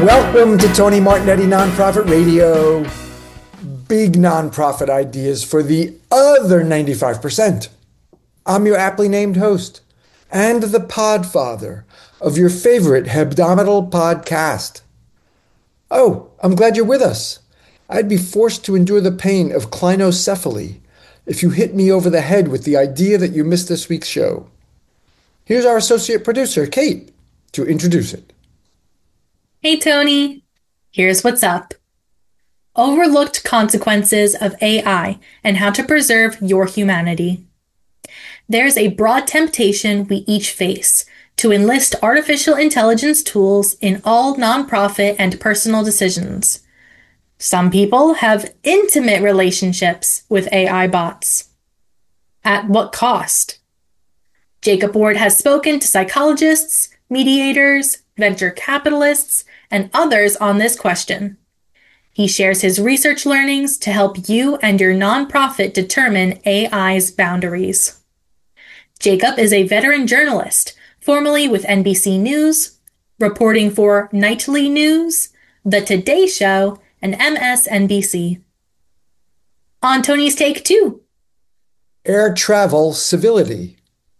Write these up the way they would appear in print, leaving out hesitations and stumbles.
Welcome to Tony Martignetti Nonprofit Radio. Big nonprofit ideas for the other 95%. I'm your aptly named host and the podfather of your favorite hebdomadal podcast. Oh, I'm glad you're with us. I'd be forced to endure the pain of clinocephaly if you hit me over the head with the idea that you missed this week's show. Here's our associate producer, Kate, to introduce it. Hey, Tony. Here's what's up. Overlooked consequences of AI and how to preserve your humanity. There's a broad temptation we each face to enlist artificial intelligence tools in all nonprofit and personal decisions. Some people have intimate relationships with AI bots. At what cost? Jacob Ward has spoken to psychologists, mediators, venture capitalists, and others on this question. He shares his research learnings to help you and your nonprofit determine AI's boundaries. Jacob is a veteran journalist, formerly with NBC News, reporting for Nightly News, The Today Show, and MSNBC. On Tony's Take 2. Air travel civility.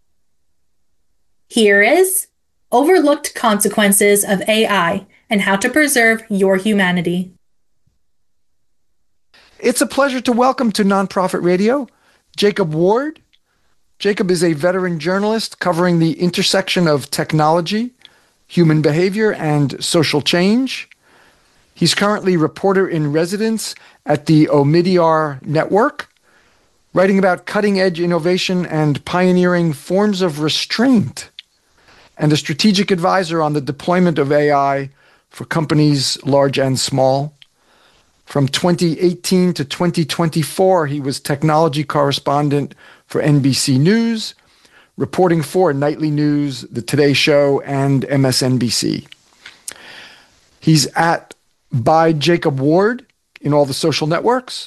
Here is Overlooked Consequences of AI and how to preserve your humanity. It's a pleasure to welcome to Nonprofit Radio, Jacob Ward. Jacob is a veteran journalist covering the intersection of technology, human behavior, and social change. He's currently reporter in residence at the Omidyar Network, writing about cutting-edge innovation and pioneering forms of restraint, and a strategic advisor on the deployment of AI for companies large and small. From 2018 to 2024, he was technology correspondent for NBC News, reporting for Nightly News, The Today Show, and MSNBC. He's at by Jacob Ward in all the social networks.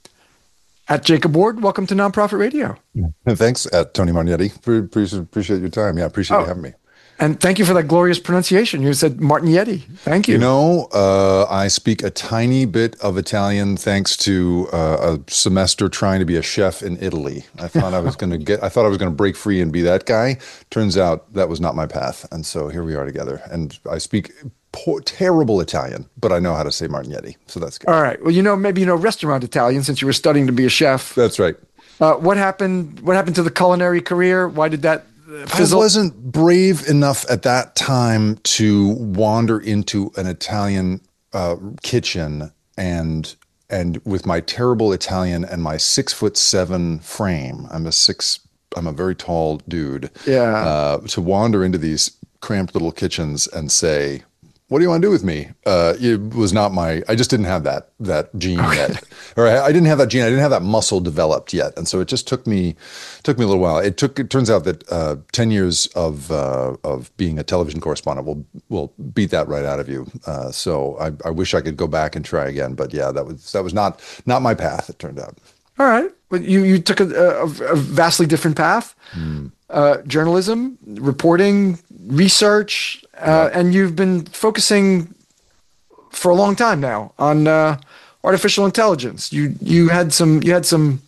At Jacob Ward, welcome to Nonprofit Radio. Thanks, at Tony Martignetti. Appreciate your time. Yeah, appreciate you having me. And thank you for that glorious pronunciation. You said Martignetti. Thank you. You know, I speak a tiny bit of Italian thanks to a semester trying to be a chef in Italy. I thought I was going to break free and be that guy. Turns out that was not my path. And so here we are together. And I speak terrible Italian, but I know how to say Martignetti. So that's good. All right. Well, maybe restaurant Italian since you were studying to be a chef. That's right. What happened to the culinary career? Why did that fizzle? I wasn't brave enough at that time to wander into an Italian kitchen and with my terrible Italian and my 6'7" frame. I'm a very tall dude. Yeah. To wander into these cramped little kitchens and say, "What do you want to do with me?" It was not I just didn't have that gene yet. Or I didn't have that gene. I didn't have that muscle developed yet. And so it just took me a little while. It turns out that 10 years of being a television correspondent will beat that right out of you. So I wish I could go back and try again. But yeah, that was not my path, it turned out. All right. But you took a vastly different path. Journalism, reporting, research, and you've been focusing for a long time now on artificial intelligence. You had some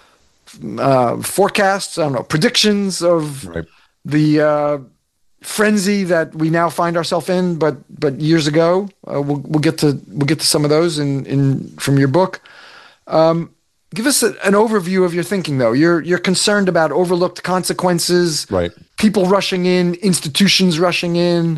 forecasts, predictions of the frenzy that we now find ourselves in, but years ago. We'll get to some of those from your book. Give us an overview of your thinking, though. You're concerned about overlooked consequences, right? People rushing in, institutions rushing in.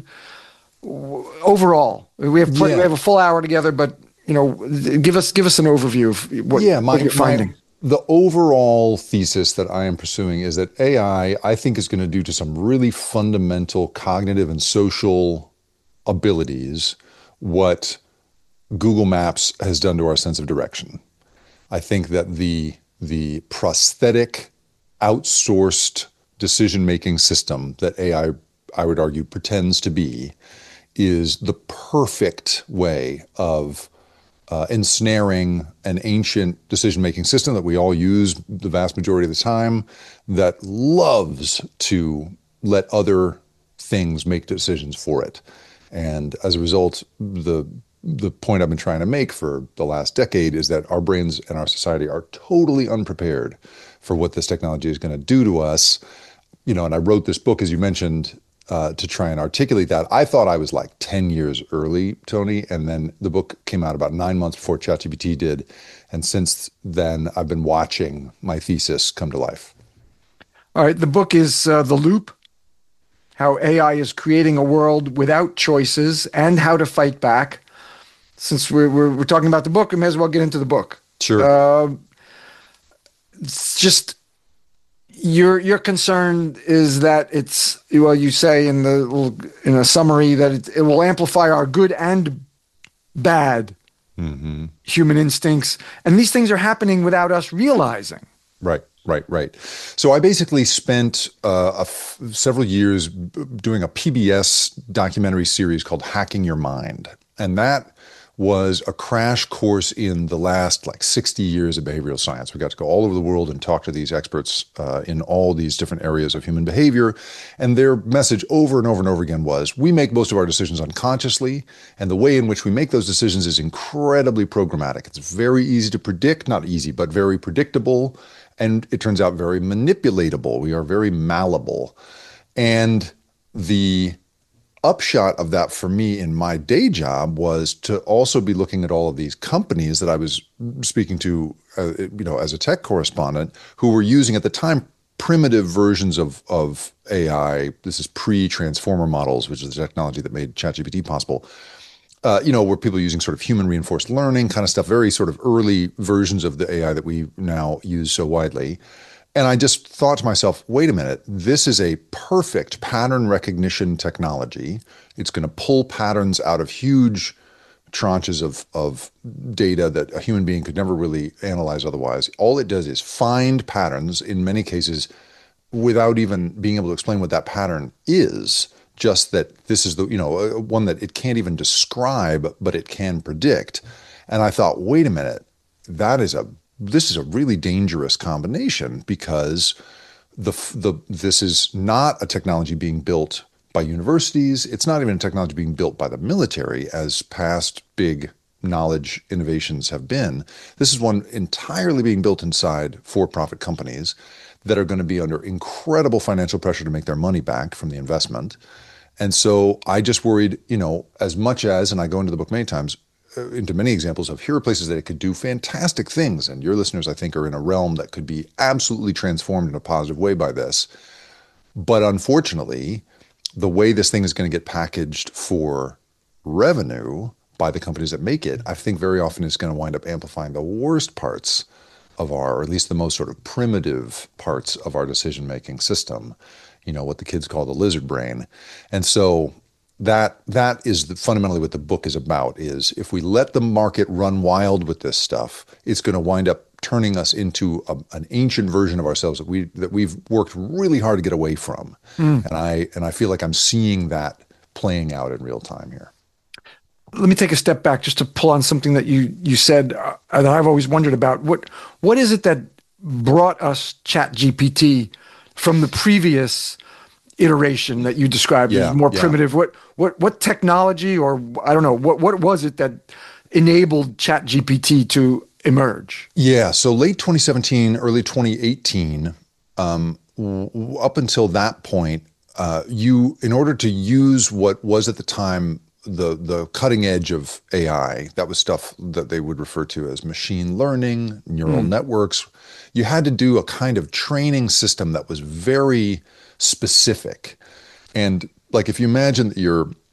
Overall, we have a full hour together, but give us an overview of what you're finding. The overall thesis that I am pursuing is that AI, I think, is going to do to some really fundamental cognitive and social abilities what Google Maps has done to our sense of direction. I think that the prosthetic, outsourced decision-making system that AI, I would argue, pretends to be, is the perfect way of ensnaring an ancient decision-making system that we all use the vast majority of the time, that loves to let other things make decisions for it. And as a result, the point I've been trying to make for the last decade is that our brains and our society are totally unprepared for what this technology is going to do to us. And I wrote this book, as you mentioned, to try and articulate that. I thought I was like 10 years early, Tony, and then the book came out about 9 months before ChatGPT did. And since then, I've been watching my thesis come to life. All right. The book is The Loop: How AI is Creating a World Without Choices and How to Fight Back. Since we're talking about the book, we may as well get into the book. Sure. It's just your concern is that you say in a summary that it will amplify our good and bad human instincts, and these things are happening without us realizing. Right. So I basically spent several years doing a PBS documentary series called Hacking Your Mind. And that was a crash course in the last 60 years of behavioral science. We got to go all over the world and talk to these experts in all these different areas of human behavior. And their message over and over and over again was, we make most of our decisions unconsciously. And the way in which we make those decisions is incredibly programmatic. It's very easy to predict, not easy, but very predictable. And it turns out very manipulatable. We are very malleable. And the upshot of that for me in my day job was to also be looking at all of these companies that I was speaking to, as a tech correspondent, who were using at the time primitive versions of AI. This is pre-transformer models, which is the technology that made ChatGPT possible. Where people are using sort of human reinforced learning kind of stuff, very sort of early versions of the AI that we now use so widely. And I just thought to myself, wait a minute, this is a perfect pattern recognition technology. It's going to pull patterns out of huge tranches of data that a human being could never really analyze otherwise. All it does is find patterns, in many cases, without even being able to explain what that pattern is. Just that this is the, one that it can't even describe, but it can predict. And I thought, wait a minute, this is a really dangerous combination, because this is not a technology being built by universities. It's not even a technology being built by the military, as past big knowledge innovations have been. This is one entirely being built inside for-profit companies that are going to be under incredible financial pressure to make their money back from the investment. And so I just worried, as much as, and I go into the book many times, into many examples of, here are places that it could do fantastic things. And your listeners, I think, are in a realm that could be absolutely transformed in a positive way by this. But unfortunately, the way this thing is going to get packaged for revenue by the companies that make it, I think very often is going to wind up amplifying the worst parts of or at least the most sort of primitive parts of our decision-making system, what the kids call the lizard brain. And so that is fundamentally what the book is about, is if we let the market run wild with this stuff, it's going to wind up turning us into an ancient version of ourselves that we've worked really hard to get away from. And I feel like I'm seeing that playing out in real time here. Let me take a step back just to pull on something that you said that I've always wondered about. What is it that brought us ChatGPT from the previous iteration that you described as more primitive? What technology, or I don't know, what was it that enabled ChatGPT to emerge? Yeah, so late 2017, early 2018, up until that point, in order to use what was at the time the cutting edge of AI, that was stuff that they would refer to as machine learning, neural networks, you had to do a kind of training system that was very specific. And like, if you imagine that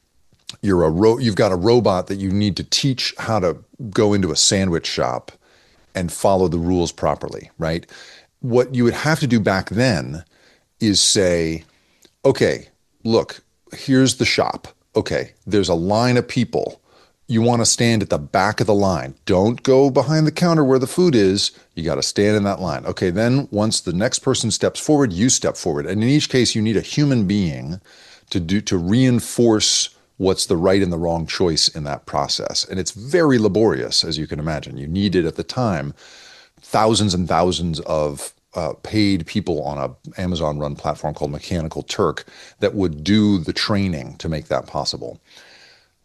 you've got a robot that you need to teach how to go into a sandwich shop and follow the rules properly, right? What you would have to do back then is say, okay, look, here's the shop. Okay, there's a line of people. You want to stand at the back of the line. Don't go behind the counter where the food is. You got to stand in that line. Okay, then once the next person steps forward, you step forward. And in each case, you need a human being to reinforce what's the right and the wrong choice in that process. And it's very laborious, as you can imagine. You needed at the time thousands and thousands of paid people on a Amazon-run platform called Mechanical Turk that would do the training to make that possible.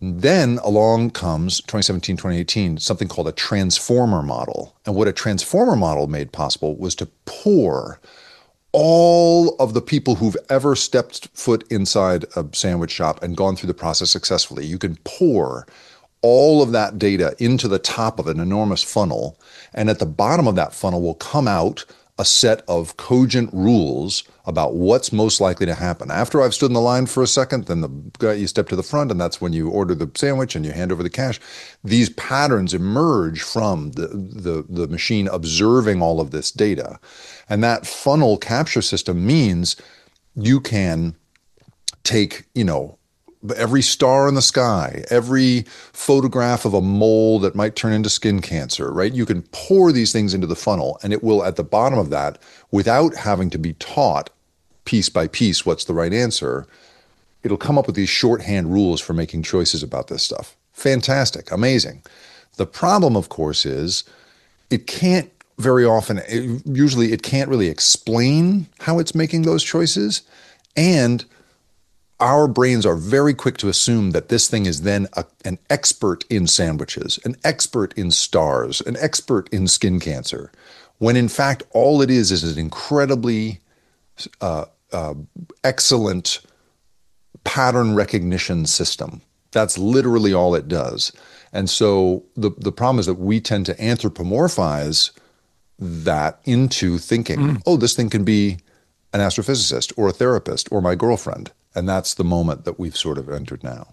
Then along comes 2017, 2018, something called a transformer model. And what a transformer model made possible was to pour all of the people who've ever stepped foot inside a sandwich shop and gone through the process successfully. You can pour all of that data into the top of an enormous funnel. And at the bottom of that funnel will come out a set of cogent rules about what's most likely to happen. After I've stood in the line for a second, then you step to the front, and that's when you order the sandwich and you hand over the cash. These patterns emerge from the machine observing all of this data. And that funnel capture system means you can take, every star in the sky, every photograph of a mole that might turn into skin cancer, right? You can pour these things into the funnel, and it will, at the bottom of that, without having to be taught piece by piece what's the right answer, it'll come up with these shorthand rules for making choices about this stuff. Fantastic, amazing. The problem, of course, is it can't very often, usually it can't really explain how it's making those choices, and our brains are very quick to assume that this thing is then an expert in sandwiches, an expert in stars, an expert in skin cancer, when in fact all it is an incredibly excellent pattern recognition system. That's literally all it does. And so the problem is that we tend to anthropomorphize that into thinking, oh, this thing can be an astrophysicist or a therapist or my girlfriend. And that's the moment that we've sort of entered now.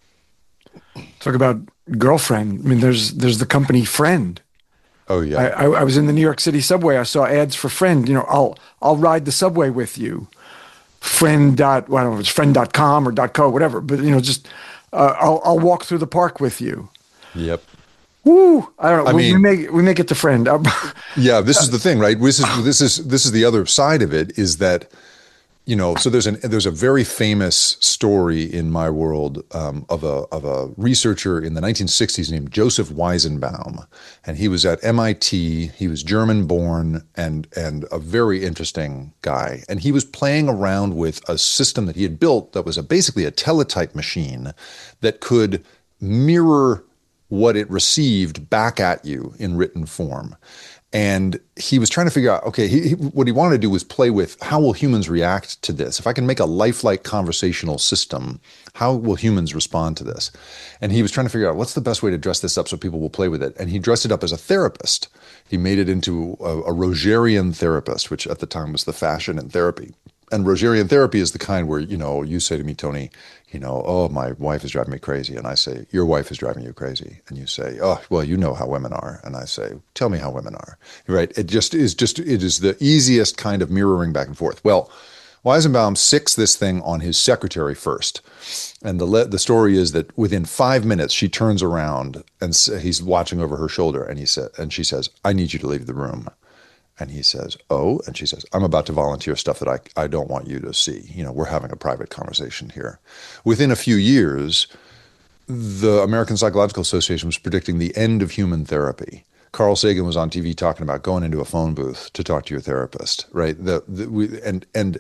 Talk about girlfriend. I mean, there's the company Friend. Oh yeah. I was in the New York City subway. I saw ads for Friend. I'll ride the subway with you. Friend dot, well, I don't know if it's friend.com or .co, whatever. But just I'll walk through the park with you. Yep. Woo! I don't know. We make it to Friend. Yeah, this is the thing, right? This is the other side of it, is that so there's a very famous story in my world of a researcher in the 1960s named Joseph Weizenbaum, and he was at MIT. He was German born and a very interesting guy. And he was playing around with a system that he had built that was basically a teletype machine that could mirror what it received back at you in written form. And he was trying to figure out, okay, what he wanted to do was play with how will humans react to this? If I can make a lifelike conversational system, how will humans respond to this? And he was trying to figure out what's the best way to dress this up so people will play with it. And he dressed it up as a therapist. He made it into a Rogerian therapist, which at the time was the fashion in therapy. And Rogerian therapy is the kind where, you say to me, Tony, oh, my wife is driving me crazy. And I say, your wife is driving you crazy. And you say, oh, well, you know how women are. And I say, tell me how women are. Right? It is the easiest kind of mirroring back and forth. Well, Weizenbaum sicks this thing on his secretary first. And the story is that within 5 minutes, she turns around and he's watching over her shoulder. And she says, I need you to leave the room. And he says, oh, and she says, I'm about to volunteer stuff that I don't want you to see. We're having a private conversation here. Within a few years, the American Psychological Association was predicting the end of human therapy. Carl Sagan was on TV talking about going into a phone booth to talk to your therapist, right? The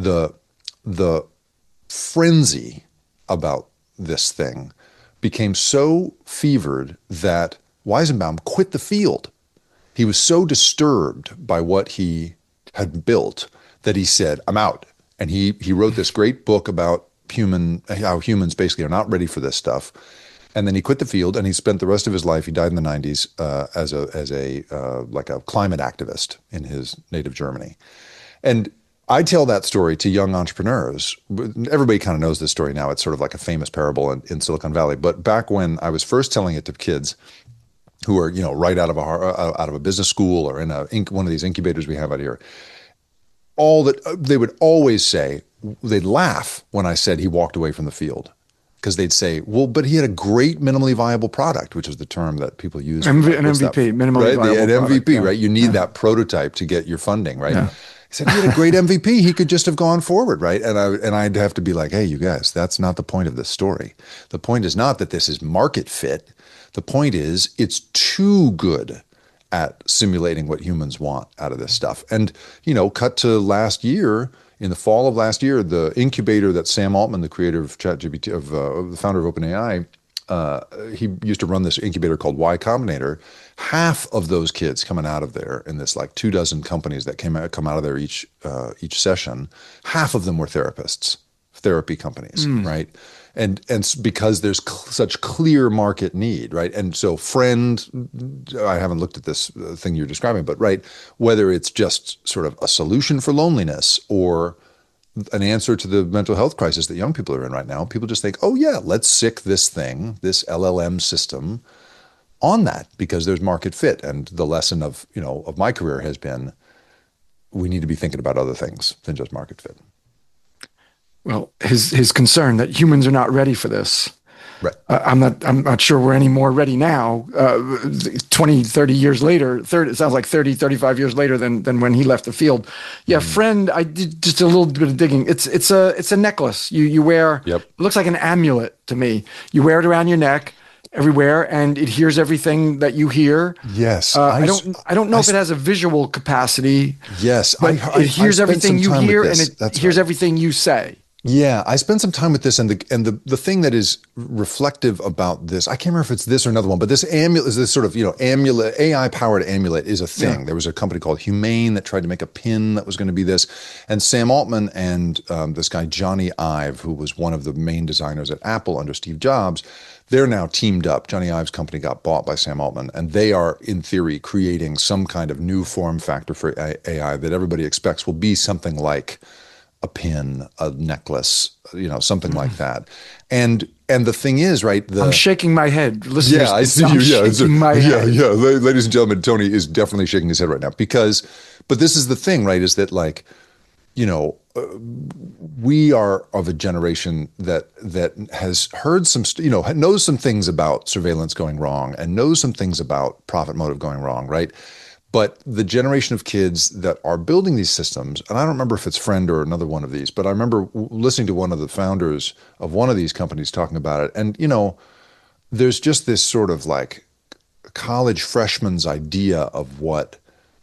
frenzy about this thing became so fevered that Weizenbaum quit the field. He was so disturbed by what he had built that he said, I'm out. And he wrote this great book about how humans basically are not ready for this stuff. And then he quit the field and he spent the rest of his life, he died in the 90s, as a climate activist in his native Germany. And I tell that story to young entrepreneurs. Everybody kind of knows this story now. It's sort of like a famous parable in Silicon Valley. But back when I was first telling it to kids who are, right out of a business school or in one of these incubators we have out here, they would always say, they'd laugh when I said he walked away from the field, because they'd say, well, but he had a great minimally viable product, which is the term that people use. An MVP, minimally viable product. An MVP, yeah. Right? You need that prototype to get your funding, right? Yeah. He said he had a great MVP. He could just have gone forward, right? And I'd have to be like, hey, you guys, that's not the point of this story. The point is not that this is market fit. The point is it's too good at simulating what humans want out of this stuff. And, cut to last year, in the fall of last year, the incubator that Sam Altman, the creator of ChatGPT, the founder of OpenAI, he used to run this incubator called Y Combinator. Half of those kids coming out of there in this like 24 companies that come out of there each session, half of them were therapists, therapy companies, right? And because there's such clear market need, right? And so I haven't looked at this thing you're describing, but right, whether it's just sort of a solution for loneliness or an answer to the mental health crisis that young people are in right now, people just think, oh yeah, let's sick this thing, this LLM system on that because there's market fit. And the lesson of my career has been, we need to be thinking about other things than just market fit. Well, his concern that humans are not ready for this. Right. I'm not sure we're any more ready now, 20, 30 years later, it sounds like 30, 35 years later than when he left the field. Yeah, friend, I did just a little bit of digging. It's a necklace you wear. Yep. It looks like an amulet to me. You wear it around your neck everywhere and it hears everything that you hear. Yes. I don't know if it has a visual capacity. Yes. But it hears everything you hear and it hears everything you say. Yeah, I spent some time with this, and the thing that is reflective about this, I can't remember if it's this or another one, but this amulet is this sort of amulet, AI powered amulet is a thing. Yeah. There was a company called Humane that tried to make a pin that was going to be this, and Sam Altman and this guy Johnny Ive, who was one of the main designers at Apple under Steve Jobs, they're now teamed up. Johnny Ive's company got bought by Sam Altman, and they are, in theory, creating some kind of new form factor for AI that everybody expects will be something like a pin, a necklace, something like that. And the thing is, right? I'm shaking my head. Listeners, yeah, I see you. Yeah, shaking my head. Yeah. Ladies and gentlemen, Tony is definitely shaking his head right now but this is the thing, right? Is that like, we are of a generation that has heard some, knows some things about surveillance going wrong and knows some things about profit motive going wrong, right? But the generation of kids that are building these systems, and I don't remember if it's Friend or another one of these, but I remember listening to one of the founders of one of these companies talking about it. And, there's just this sort of like college freshman's idea of what,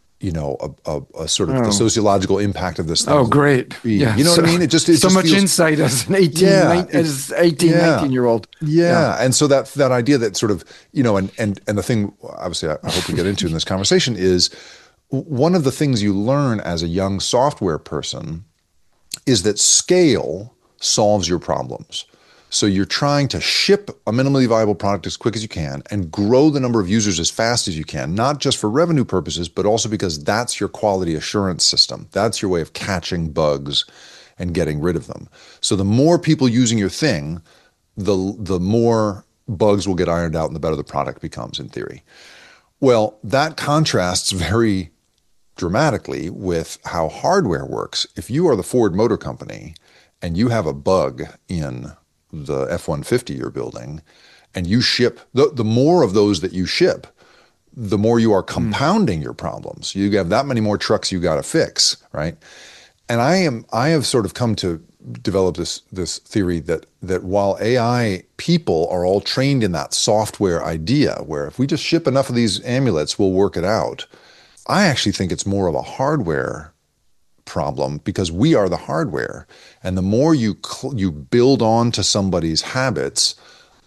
a sort of the sociological impact of this thing. Oh, great. Yeah. You know what I mean? It just much feels, insight as an 19-year-old. Yeah. And so that idea that sort of, and the thing, obviously, I hope we get into in this conversation is one of the things you learn as a young software person is that scale solves your problems. So you're trying to ship a minimally viable product as quick as you can and grow the number of users as fast as you can, not just for revenue purposes, but also because that's your quality assurance system. That's your way of catching bugs and getting rid of them. So the more people using your thing, the more bugs will get ironed out and the better the product becomes in theory. Well, that contrasts very dramatically with how hardware works. If you are the Ford Motor Company and you have a bug in the F-150 you're building, and you ship, the more of those that you ship, the more you are compounding your problems. You have that many more trucks you got to fix, right? And I have sort of come to develop this theory that while AI people are all trained in that software idea, where if we just ship enough of these amulets, we'll work it out. I actually think it's more of a hardware problem because we are the hardware, and the more you build on to somebody's habits,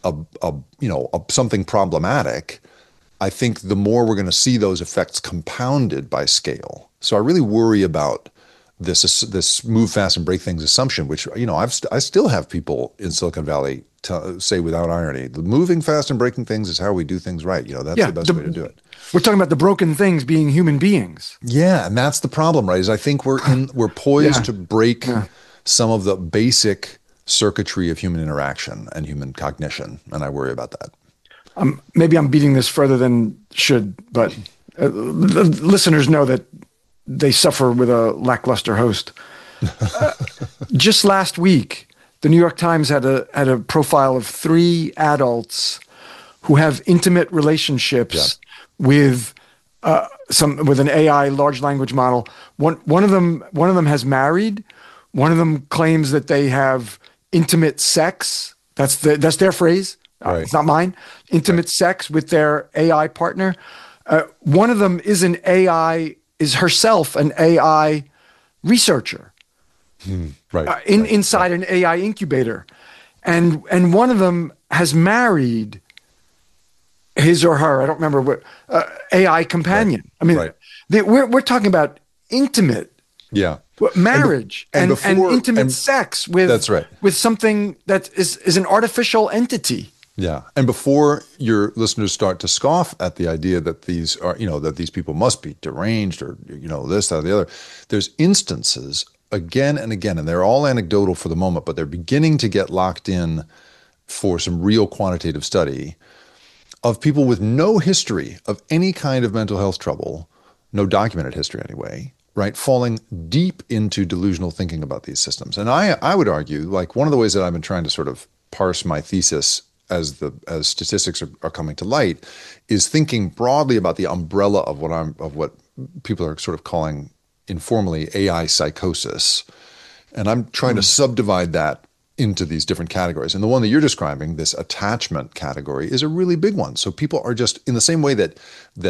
something problematic, I think the more we're going to see those effects compounded by scale. So I really worry about this move fast and break things assumption, which I still have people in Silicon Valley say without irony, the moving fast and breaking things is how we do things right. That's the best way to do it. We're talking about the broken things being human beings. Yeah, and that's the problem, right? Is I think we're poised to break some of the basic circuitry of human interaction and human cognition, and I worry about that. Maybe I'm beating this further than should, but listeners know that they suffer with a lackluster host. Just last week, the New York Times had a profile of 3 adults who have intimate relationships with an AI large language model. One of them has married. One of them claims that they have intimate sex. That's their phrase. Right. It's not mine. Intimate sex with their AI partner. One of them is herself an AI researcher. Right. Inside an AI incubator. And one of them has married his or her, I don't remember what, AI Right. companion. I mean, Right. we're talking about intimate Yeah. marriage And and before, intimate and sex that's right. with something that is an artificial entity. Yeah. And before your listeners start to scoff at the idea that these are, that these people must be deranged or, this, that, or the other, there's instances again and again, and they're all anecdotal for the moment, but they're beginning to get locked in for some real quantitative study of people with no history of any kind of mental health trouble, no documented history anyway, right, falling deep into delusional thinking about these systems. And I would argue, like, one of the ways that I've been trying to sort of parse my thesis as statistics are coming to light is thinking broadly about the umbrella of what people are sort of calling informally AI psychosis. And I'm trying to subdivide that into these different categories. And the one that you're describing, this attachment category, is a really big one. So people are just in the same way that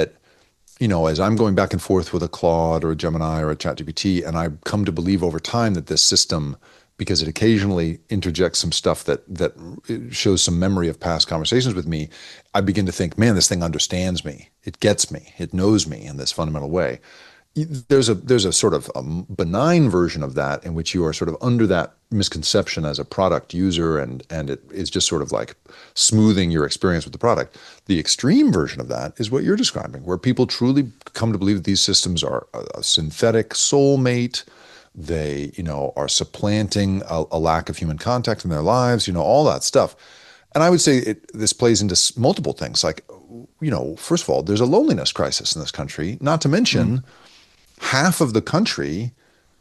as I'm going back and forth with a Claude or a Gemini or a ChatGPT, and I come to believe over time that this system, because it occasionally interjects some stuff that shows some memory of past conversations with me, I begin to think, man, this thing understands me. It gets me. It knows me in this fundamental way. There's a sort of a benign version of that in which you are sort of under that misconception as a product user, and it is just sort of like smoothing your experience with the product. The extreme version of that is what you're describing, where people truly come to believe that these systems are a synthetic soulmate. They, are supplanting a lack of human contact in their lives, all that stuff. And I would say this plays into multiple things. Like, first of all, there's a loneliness crisis in this country, not to mention half of the country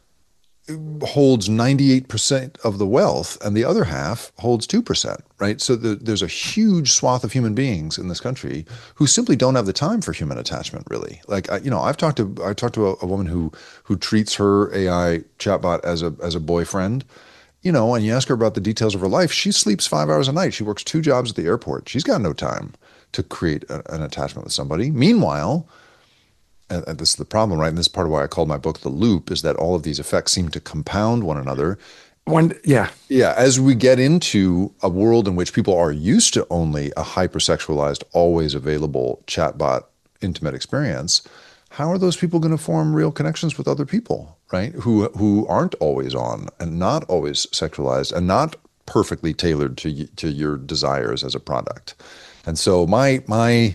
holds 98% of the wealth and the other half holds 2%, right? So there's a huge swath of human beings in this country who simply don't have the time for human attachment, really. Like, I've talked to a woman who treats her AI chatbot as a boyfriend, and you ask her about the details of her life. She sleeps 5 hours a night. She works 2 jobs at the airport. She's got no time to create an attachment with somebody. Meanwhile, and this is the problem, right? And this is part of why I called my book The Loop, is that all of these effects seem to compound one another. Yeah. As we get into a world in which people are used to only a hypersexualized, always available chatbot intimate experience, how are those people going to form real connections with other people, right? Who aren't always on and not always sexualized and not perfectly tailored to your desires as a product. And so I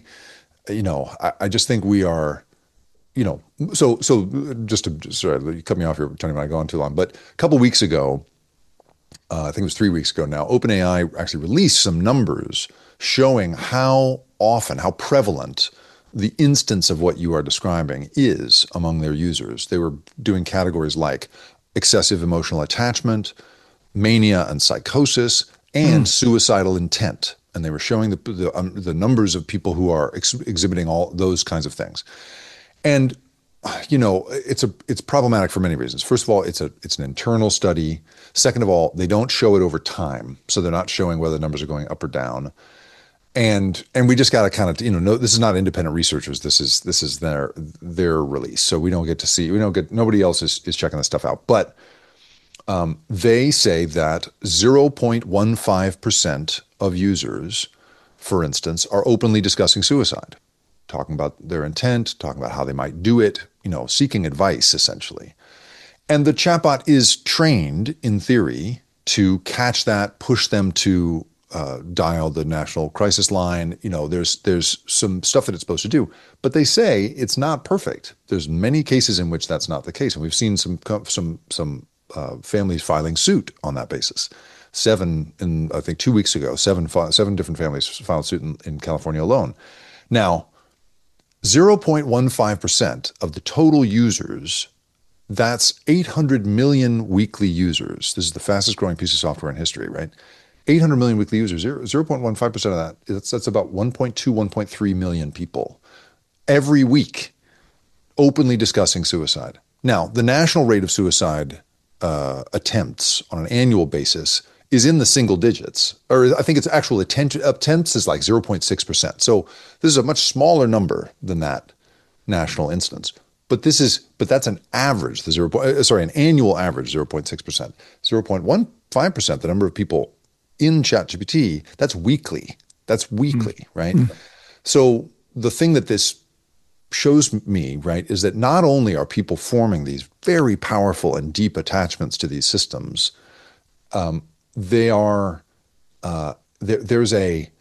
just think we are. So just to, sorry, you cut me off here, Tony, when I go on too long. But a couple of weeks ago, I think it was 3 weeks ago now, OpenAI actually released some numbers showing how often, how prevalent the instance of what you are describing is among their users. They were doing categories like excessive emotional attachment, mania and psychosis, and suicidal intent. And they were showing the numbers of people who are exhibiting all those kinds of things. And it's problematic for many reasons. First of all, it's an internal study. Second of all, they don't show it over time, so they're not showing whether the numbers are going up or down. And we just got to kind of no, this is not independent researchers. This is their release, so we don't get to see. Nobody else is checking this stuff out. But they say that 0.15% of users, for instance, are openly discussing suicide, talking about their intent, talking about how they might do it, seeking advice, essentially. And the chatbot is trained, in theory, to catch that, push them to dial the national crisis line. There's some stuff that it's supposed to do. But they say it's not perfect. There's many cases in which that's not the case. And we've seen some families filing suit on that basis. I think 2 weeks ago, seven different families filed suit in California alone. Now, 0.15% of the total users, that's 800 million weekly users. This is the fastest growing piece of software in history, right? 800 million weekly users, 0.15% of that, that's about 1.2, 1.3 million people every week openly discussing suicide. Now, the national rate of suicide attempts on an annual basis is in the single digits, or I think it's actual attempts is like 0.6%. So this is a much smaller number than that national instance. But that's an average, an annual average, 0.6%. 0.15%, the number of people in ChatGPT, that's weekly. That's weekly, right? So the thing that this shows me, right, is that not only are people forming these very powerful and deep attachments to these systems, they are there's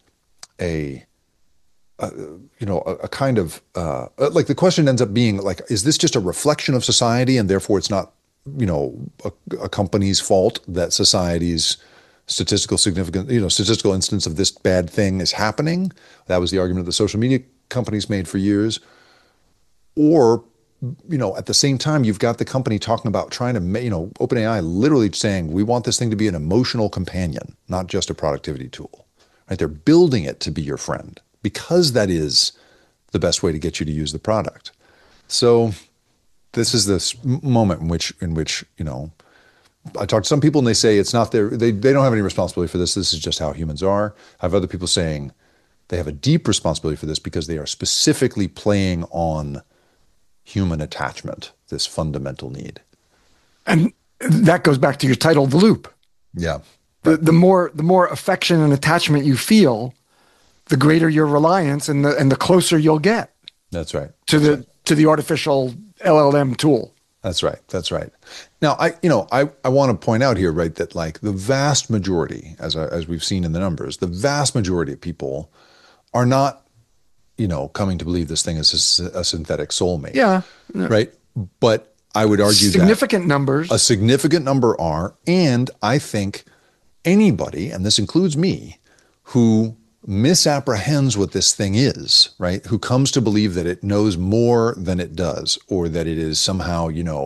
a kind of like the question ends up being like, is this just a reflection of society and therefore it's not, a company's fault that society's statistical instance of this bad thing is happening? That was the argument the social media companies made for years. Or, at the same time, you've got the company talking about trying to, OpenAI literally saying, we want this thing to be an emotional companion, not just a productivity tool, right? They're building it to be your friend because that is the best way to get you to use the product. So this is this moment in which, I talk to some people and they say it's not they don't have any responsibility for this. This is just how humans are. I have other people saying they have a deep responsibility for this because they are specifically playing on human attachment, this fundamental need. And that goes back to your title, The Loop. Yeah. The more affection and attachment you feel, the greater your reliance and the closer you'll get. That's right. To the artificial LLM tool. That's right. That's right. Now, I want to point out here, right, that like the vast majority, as we've seen in the numbers, the vast majority of people are not, coming to believe this thing is a synthetic soulmate. Yeah. Right. But I would argue significant numbers. A significant number are, and I think anybody, and this includes me, who misapprehends what this thing is, right? Who comes to believe that it knows more than it does, or that it is somehow,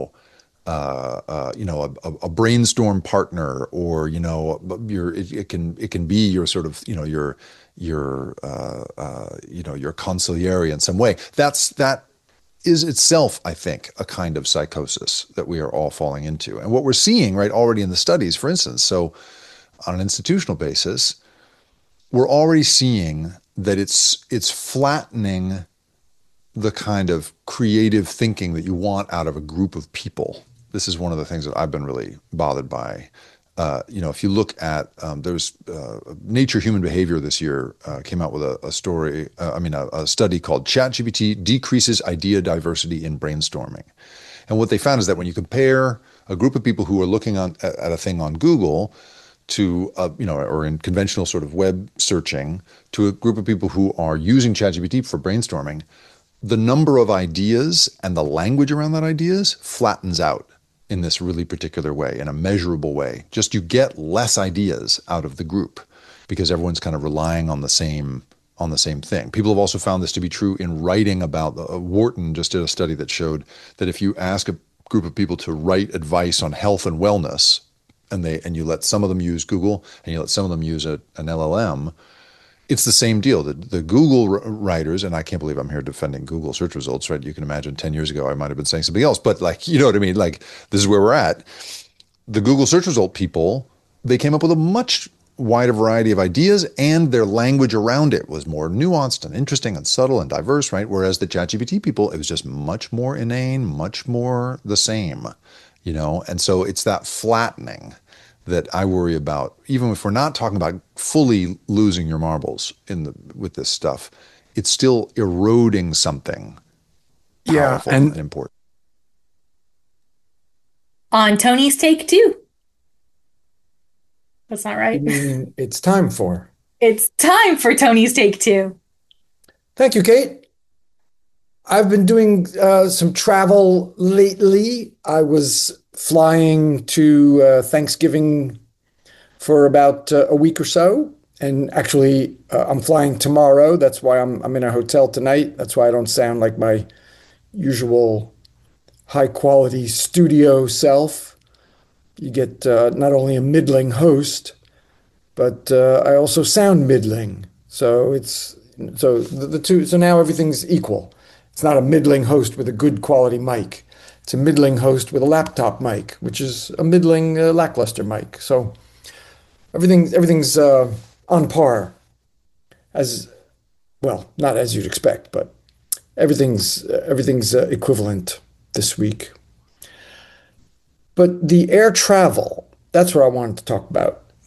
a brainstorm partner, or it can be your sort of your consigliere in some way. That is itself, I think, a kind of psychosis that we are all falling into. And what we're seeing, right, already in the studies, for instance, so on an institutional basis, we're already seeing that it's flattening the kind of creative thinking that you want out of a group of people. This is one of the things that I've been really bothered by. If you look at, there's Nature Human Behavior this year came out with a study called ChatGPT Decreases Idea Diversity in Brainstorming. And what they found is that when you compare a group of people who are looking at a thing on Google to, or in conventional sort of web searching, to a group of people who are using ChatGPT for brainstorming, the number of ideas and the language around that ideas flattens out in this really particular way, in a measurable way. Just you get less ideas out of the group because everyone's kind of relying on the same thing. People have also found this to be true in writing about, Wharton just did a study that showed that if you ask a group of people to write advice on health and wellness, and you let some of them use Google and you let some of them use an LLM, it's the same deal. The Google writers, and I can't believe I'm here defending Google search results, right? You can imagine 10 years ago I might have been saying something else, but like, you know what I mean? Like, this is where we're at. The Google search result people, they came up with a much wider variety of ideas, and their language around it was more nuanced and interesting and subtle and diverse, right? Whereas the ChatGPT people, it was just much more inane, much more the same, And so it's that flattening that I worry about. Even if we're not talking about fully losing your marbles with this stuff, it's still eroding something powerful and important. On Tony's Take Two. That's not right. It's time for. It's time for Tony's Take Two. Thank you, Kate. I've been doing some travel lately. I was flying to Thanksgiving for about a week or so. And actually, I'm flying tomorrow. That's why I'm in a hotel tonight. That's why I don't sound like my usual high-quality studio self. You get not only a middling host, but I also sound middling. So the two. So now everything's equal. It's not a middling host with a good quality mic. It's a middling host with a laptop mic, which is a middling lackluster mic. So everything's on par, as well, not as you'd expect, but everything's equivalent this week. But the air travel, that's what I wanted to talk about.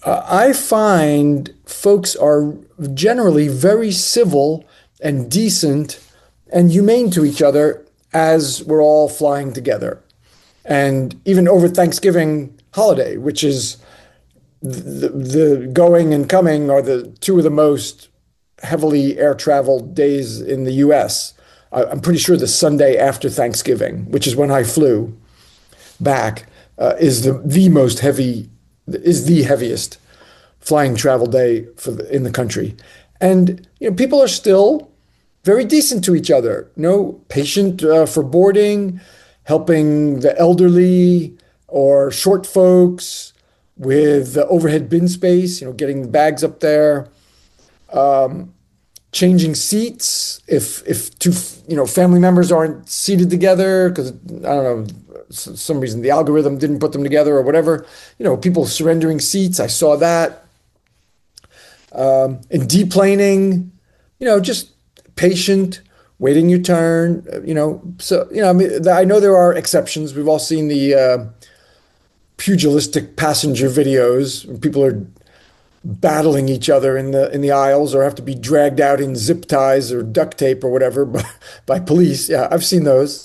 I find folks are generally very civil and decent and humane to each other as we're all flying together. And even over Thanksgiving holiday, which is the going and coming are the two of the most heavily air traveled days in the US. I'm pretty sure the Sunday after Thanksgiving, which is when I flew back, is the most heavy, is the heaviest flying travel day in the country. And people are still very decent to each other. Patient for boarding, helping the elderly or short folks with the overhead bin space, getting bags up there, changing seats if two family members aren't seated together because I don't know some reason the algorithm didn't put them together or whatever. People surrendering seats. I saw that. And deplaning, just patient, waiting your turn. I mean, I know there are exceptions. We've all seen the pugilistic passenger videos when people are battling each other in the aisles or have to be dragged out in zip ties or duct tape or whatever by police. Yeah, I've seen those.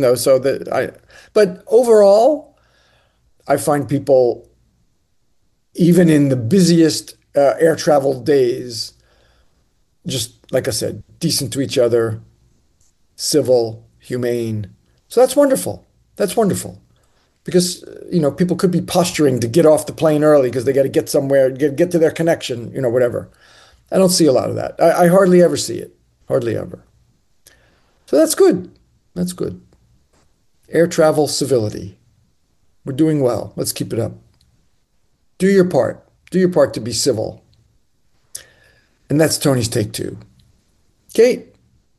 But overall, I find people, even in the busiest air travel days, just like I said, decent to each other, civil, humane. So that's wonderful. That's wonderful. Because people could be posturing to get off the plane early because they got to get somewhere, get to their connection, whatever. I don't see a lot of that. I hardly ever see it, hardly ever. So that's good. That's good. Air travel civility. We're doing well. Let's keep it up. Do your part. Do your part to be civil. And that's Tony's take two. Kate.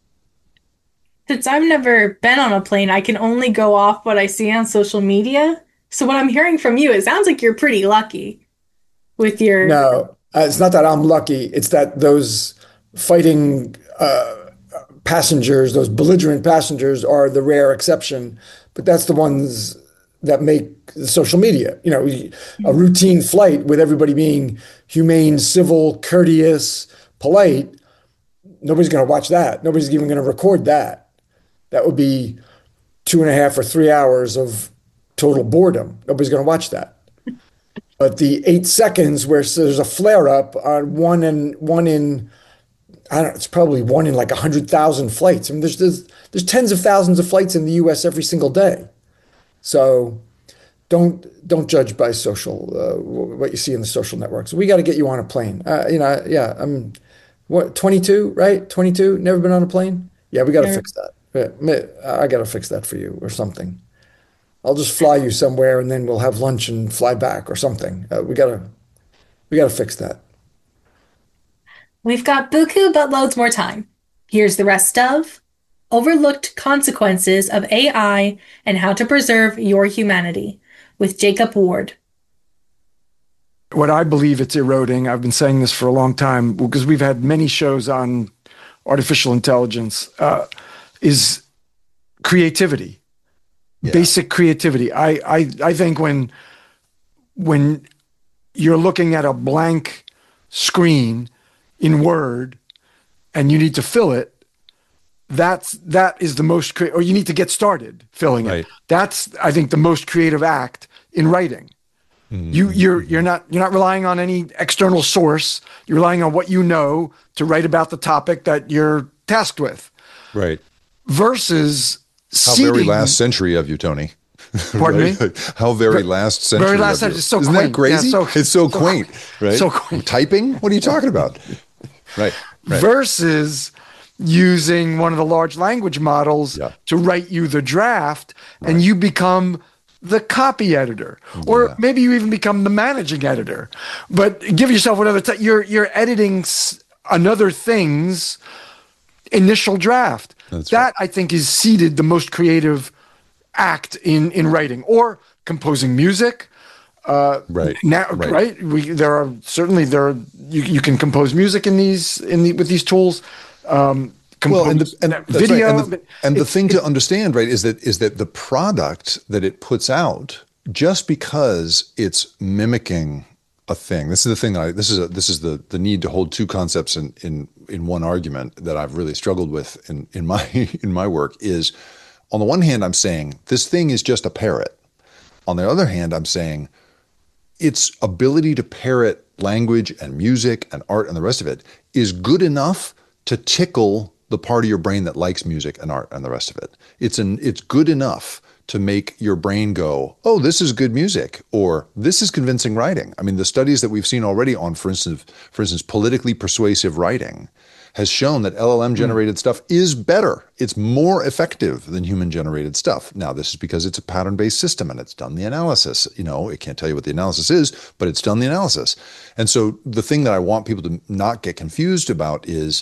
Since I've never been on a plane, I can only go off what I see on social media. So what I'm hearing from you, it sounds like you're pretty lucky with your... No, it's not that I'm lucky. It's that those fighting passengers, those belligerent passengers are the rare exception. But that's the ones that make the social media. A routine flight with everybody being humane, civil, courteous, polite. Nobody's going to watch that. Nobody's even going to record that. That would be 2.5 or 3 hours of total boredom. Nobody's going to watch that. But the 8 seconds where there's a flare up on one in, I don't know, it's probably one in like 100,000 flights. I mean, there's tens of thousands of flights in the U.S. every single day. So don't judge by social what you see in the social networks. We got to get you on a plane. I'm 22, right? 22, never been on a plane. Yeah, we got to fix that. I got to fix that for you or something. I'll just fly you somewhere and then we'll have lunch and fly back or something. We gotta fix that. We've got buku, but loads more time. Here's the rest of Overlooked Consequences of AI and How to Preserve Your Humanity with Jacob Ward. What I believe it's eroding, I've been saying this for a long time because we've had many shows on artificial intelligence, is creativity, basic creativity. I think when you're looking at a blank screen in Word and you need to fill it, that is the most or you need to get started filling it. That's, I think, the most creative act in writing. You're not relying on any external source. You're relying on what you know to write about the topic that you're tasked with. Right. Versus how very last century of you, Tony. Pardon me? How very last century. Very last century. So Isn't quaint. that crazy? Yeah, it's so quaint, right? So quaint. Typing? What are you talking about? Right. Versus using one of the large language models to write you the draft, and you become the copy editor, or maybe you even become the managing editor. But give yourself another time. You're editing another thing's initial draft. That I think is seeded the most creative act in writing, or composing music. Right. There are you can compose music with these tools. Video. And the thing to understand, right, is that the product that it puts out, just because it's mimicking a thing. This is the thing. This is the need to hold two concepts in one argument that I've really struggled with in my in my work is, on the one hand, I'm saying this thing is just a parrot. On the other hand, I'm saying its ability to parrot language and music and art and the rest of it is good enough to tickle the part of your brain that likes music and art and the rest of it. It's good enough to make your brain go, oh, this is good music, or this is convincing writing. I mean, the studies that we've seen already on, for instance, politically persuasive writing has shown that LLM-generated stuff is better. It's more effective than human-generated stuff. Now, this is because it's a pattern-based system and it's done the analysis. You know, it can't tell you what the analysis is, but it's done the analysis. And so the thing that I want people to not get confused about is,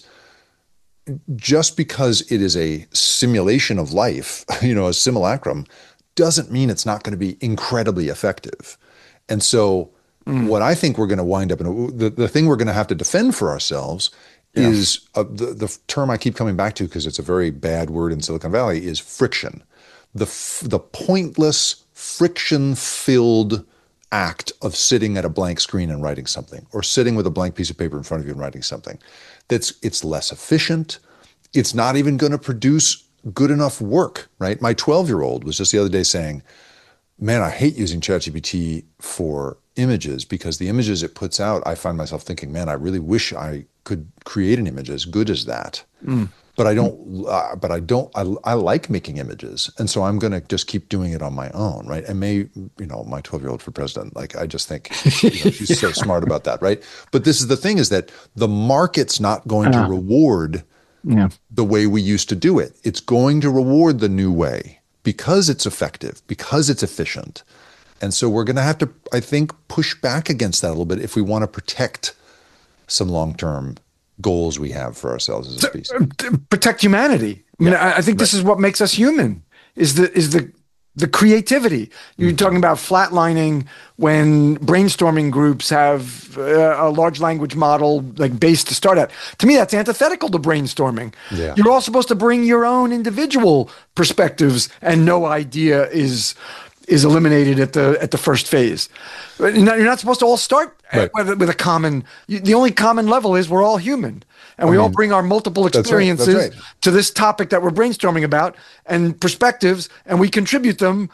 just because it is a simulation of life, you know, a simulacrum, doesn't mean it's not going to be incredibly effective. And so what I think we're going to wind up in, the thing we're going to have to defend for ourselves is the term I keep coming back to, because it's a very bad word in Silicon Valley, is friction. The pointless, friction-filled act of sitting at a blank screen and writing something, or sitting with a blank piece of paper in front of you and writing something. It's less efficient. It's not even going to produce good enough work, right? My 12-year-old was just the other day saying, man, I hate using ChatGPT for images, because the images it puts out, I find myself thinking, man, I really wish I could create an image as good as that. But I don't, I like making images. And so I'm going to just keep doing it on my own, right? And my 12-year-old for president, like, I just think she's so smart about that, right? But this is the thing, is that the market's not going to reward the way we used to do it. It's going to reward the new way because it's effective, because it's efficient. And so we're going to have to, I think, push back against that a little bit if we want to protect some long-term goals we have for ourselves as a species. Protect humanity. I mean, I think this is what makes us human, is the creativity. You're talking about flatlining when brainstorming groups have a large language model like base to start at. To me, that's antithetical to brainstorming. Yeah. You're all supposed to bring your own individual perspectives, and no idea is eliminated at the first phase. You're not supposed to all start with a common. The only common level is we're all human, and we all bring our multiple experiences to this topic that we're brainstorming about, and perspectives, and we contribute them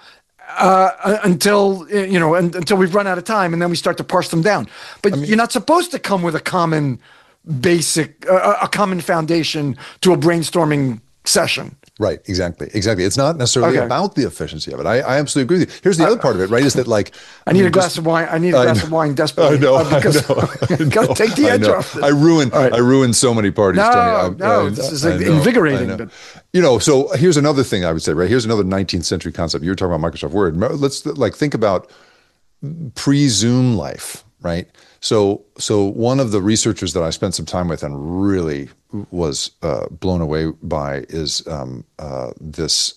until we've run out of time, and then we start to parse them down. But you're not supposed to come with a common basic, a common foundation to a brainstorming session. Right, exactly. It's not necessarily about the efficiency of it. I absolutely agree with you. Here's the other part of it, right? Is that, like, I need a glass of wine. I need a glass of wine desperately. I know. Gotta take the edge off this. I ruined so many parties, Tony. This is invigorating. So here's another thing I would say, right? Here's another 19th century concept. You were talking about Microsoft Word. Let's think about pre-Zoom life, right? So one of the researchers that I spent some time with and really was blown away by is this.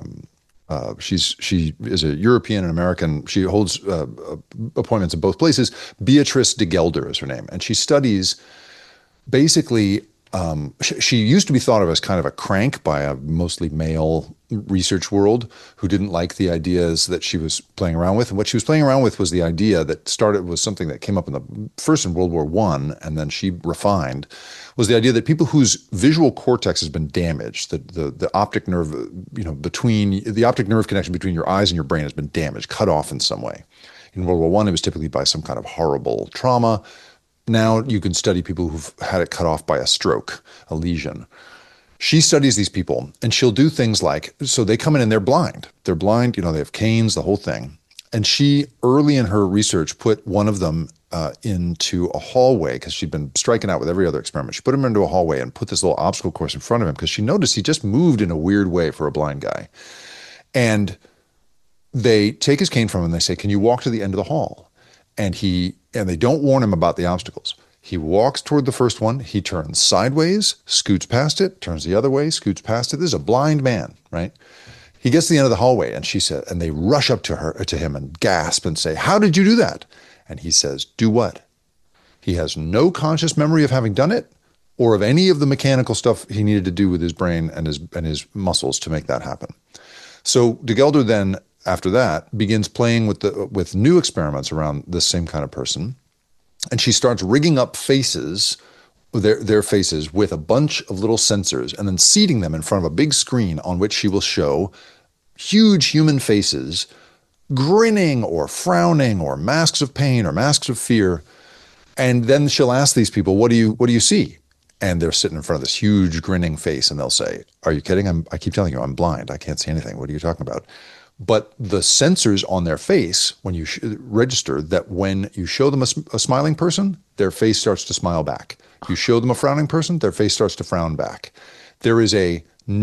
She is a European and American. She holds appointments in both places. Beatrice de Gelder is her name, and she studies basically. She used to be thought of as kind of a crank by a mostly male research world who didn't like the ideas that she was playing around with. And what she was playing around with was the idea that was something that came up first in World War I, and then she refined, was the idea that people whose visual cortex has been damaged, the optic nerve, the optic nerve connection between your eyes and your brain has been damaged, cut off in some way. In World War I, it was typically by some kind of horrible trauma. Now you can study people who've had it cut off by a stroke, a lesion. She studies these people, and she'll do things like, so they come in and they're blind. They're blind, they have canes, the whole thing. And she, early in her research, put one of them into a hallway, because she'd been striking out with every other experiment. She put him into a hallway and put this little obstacle course in front of him, because she noticed he just moved in a weird way for a blind guy. And they take his cane from him and they say, can you walk to the end of the hall? And they don't warn him about the obstacles. He walks toward the first one. He turns sideways, scoots past it, turns the other way, scoots past it. This is a blind man, right? He gets to the end of the hallway, and she said, and they rush up to him and gasp and say, how did you do that? And he says, do what? He has no conscious memory of having done it, or of any of the mechanical stuff he needed to do with his brain and his muscles to make that happen. So de Gelder then, after that, begins playing with new experiments around this same kind of person. and she starts rigging up faces, their faces, with a bunch of little sensors, and then seating them in front of a big screen on which she will show huge human faces grinning or frowning or masks of pain or masks of fear. And then she'll ask these people, what do you see? And they're sitting in front of this huge grinning face, and they'll say, are you kidding? I keep telling you, I'm blind. I can't see anything. What are you talking about? But the sensors on their face, when you register that when you show them a smiling person, their face starts to smile back. You show them a frowning person, their face starts to frown back. There is a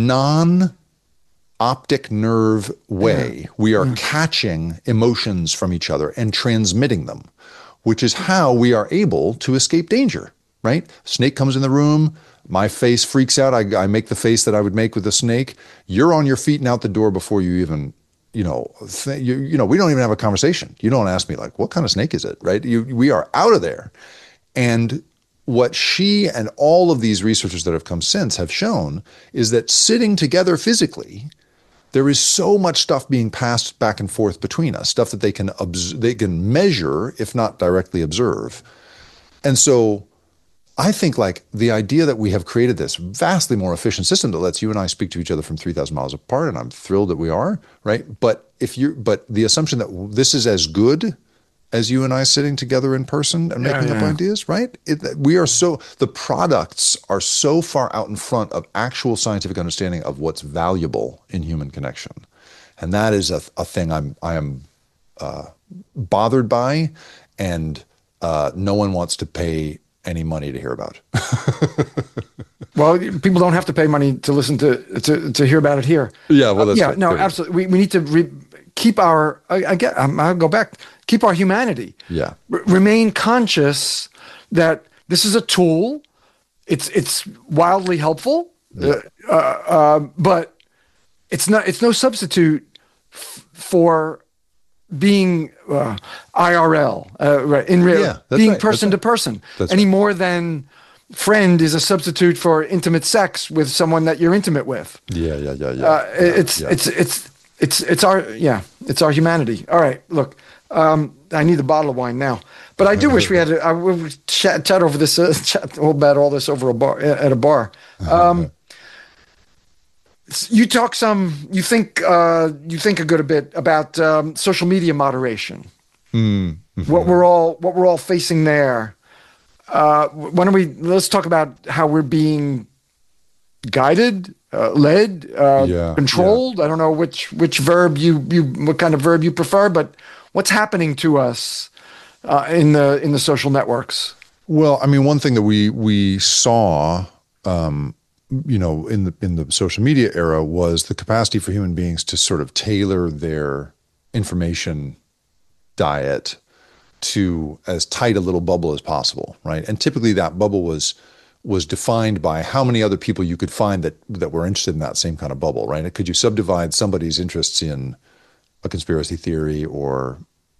non-optic nerve way we are catching emotions from each other and transmitting them, which is how we are able to escape danger, right? Snake comes in the room, my face freaks out. I make the face that I would make with a snake. You're on your feet and out the door before you even, we don't even have a conversation. You don't ask me like, what kind of snake is it, right? We are out of there. And what she and all of these researchers that have come since have shown is that sitting together physically, there is so much stuff being passed back and forth between us, stuff that they can measure, if not directly observe. And so I think like the idea that we have created this vastly more efficient system that lets you and I speak to each other from 3,000 miles apart, and I'm thrilled that we are, right? But the assumption that this is as good as you and I sitting together in person and making up ideas, right? The products are so far out in front of actual scientific understanding of what's valuable in human connection. And that is a thing I am bothered by, and no one wants to pay any money to hear about. Well, people don't have to pay money to listen to hear about it here. Yeah, well, that's right. No, absolutely. We need to keep our. I'll go back. Keep our humanity. Yeah. Remain conscious that this is a tool. It's wildly helpful, but it's not. It's no substitute for being IRL, right? In real, being person to person, any more than friend is a substitute for intimate sex with someone that you're intimate with. It's our humanity. All right, look, I need a bottle of wine now, but I do wish we had chat over this, chat about all this over at a bar. You think a good bit about social media moderation. Mm-hmm. What we're all facing there. Let's talk about how we're being guided, led, controlled. I don't know which verb what kind of verb you prefer, but what's happening to us in the social networks? Well, I mean, one thing that we saw, in the social media era was the capacity for human beings to sort of tailor their information diet to as tight a little bubble as possible, right? And typically that bubble was defined by how many other people you could find that were interested in that same kind of bubble, right? Could you subdivide somebody's interests in a conspiracy theory or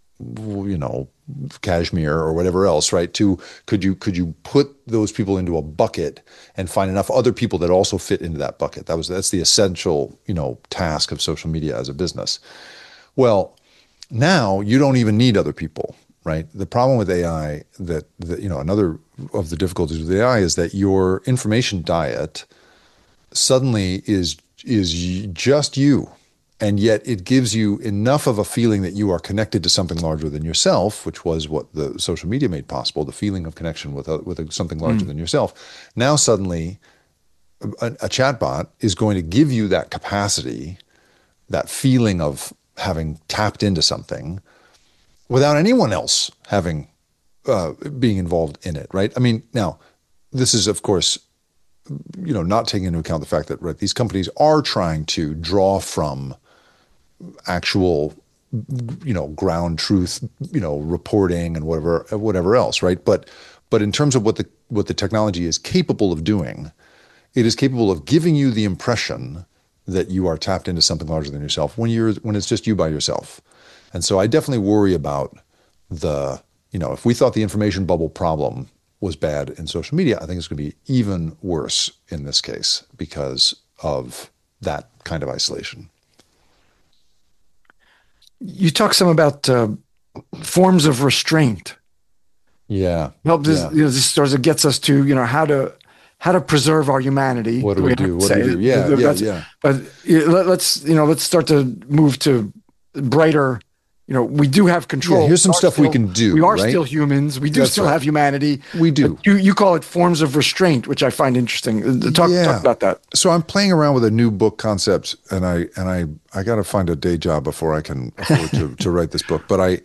Kashmir or whatever else, right? Could you put those people into a bucket and find enough other people that also fit into that bucket? That's the essential, task of social media as a business. Well, now you don't even need other people, right? The problem with AI another of the difficulties with AI is that your information diet suddenly is just you. And yet it gives you enough of a feeling that you are connected to something larger than yourself, which was what the social media made possible, the feeling of connection with something larger than yourself. Now suddenly a chatbot is going to give you that capacity, that feeling of having tapped into something without anyone else having being involved in it, right? I mean, now this is, of course, not taking into account the fact that these companies are trying to draw from actual, ground truth, reporting and whatever else, right? But in terms of what the technology is capable of doing, it is capable of giving you the impression that you are tapped into something larger than yourself when it's just you by yourself. And so I definitely worry about if we thought the information bubble problem was bad in social media, I think it's going to be even worse in this case because of that kind of isolation. You talk some about forms of restraint Yeah. Helps us, Yeah. this sort of gets us to, how to preserve our humanity. What do we do? What do we do? Yeah. Yeah. Yeah. But let's start to move to brighter. We do have control. Yeah, here's some stuff we can do. We are right? still humans. We do That's still right. have humanity. We do. You call it forms of restraint, which I find interesting. Talk about that. So I'm playing around with a new book concept, and I got to find a day job before I can afford to write this book. But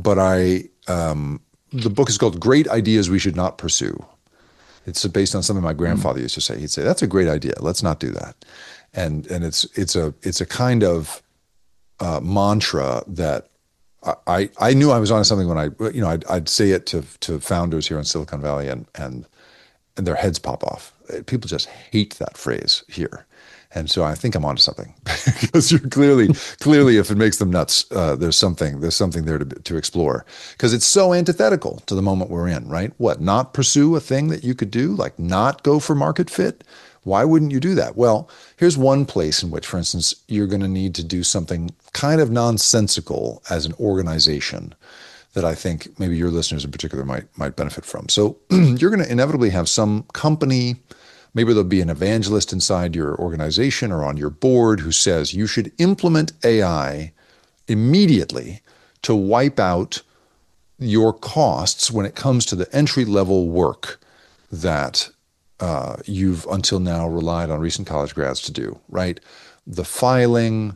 the book is called Great Ideas We Should Not Pursue. It's based on something my grandfather used to say. He'd say, "That's a great idea. Let's not do that." And it's a kind of mantra that I knew I was on something when I'd say it to founders here in Silicon Valley, and their heads pop off. People just hate that phrase here. And so I think I'm onto something, because you're clearly, if it makes them nuts, there's something there to explore, because it's so antithetical to the moment we're in, right? What, not pursue a thing that you could do, like not go for market fit? Why wouldn't you do that? Well, here's one place in which, for instance, you're going to need to do something kind of nonsensical as an organization that I think maybe your listeners in particular might benefit from. So you're going to inevitably have some company. Maybe there'll be an evangelist inside your organization or on your board who says you should implement AI immediately to wipe out your costs when it comes to the entry-level work that you've until now relied on recent college grads to do, right? The filing,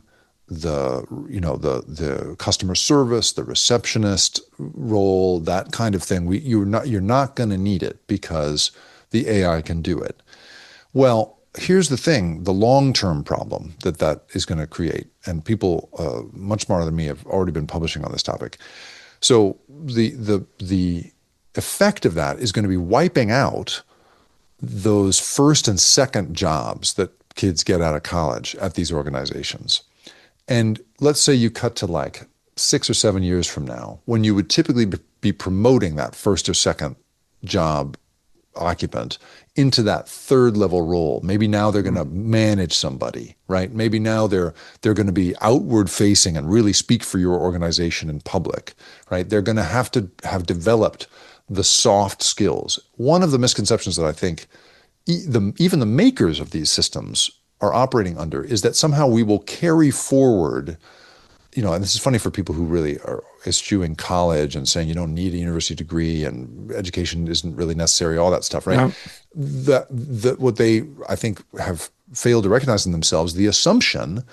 the customer service, the receptionist role, that kind of thing. You're not going to need it because the AI can do it. Well, here's the thing: the long-term problem that is going to create, and people much smarter than me have already been publishing on this topic. So the effect of that is going to be wiping out those first and second jobs that kids get out of college at these organizations. And let's say you cut to like 6 or 7 years from now, when you would typically be promoting that first or second job occupant into that third level role. Maybe now they're going to manage somebody, right? Maybe now they're going to be outward facing and really speak for your organization in public, right? They're going to have developed the soft skills. One of the misconceptions that I think even the makers of these systems are operating under is that somehow we will carry forward, and this is funny for people who really are eschewing college and saying you don't need a university degree and education isn't really necessary, all that stuff, right? Yeah. What they, I think, have failed to recognize in themselves, the assumption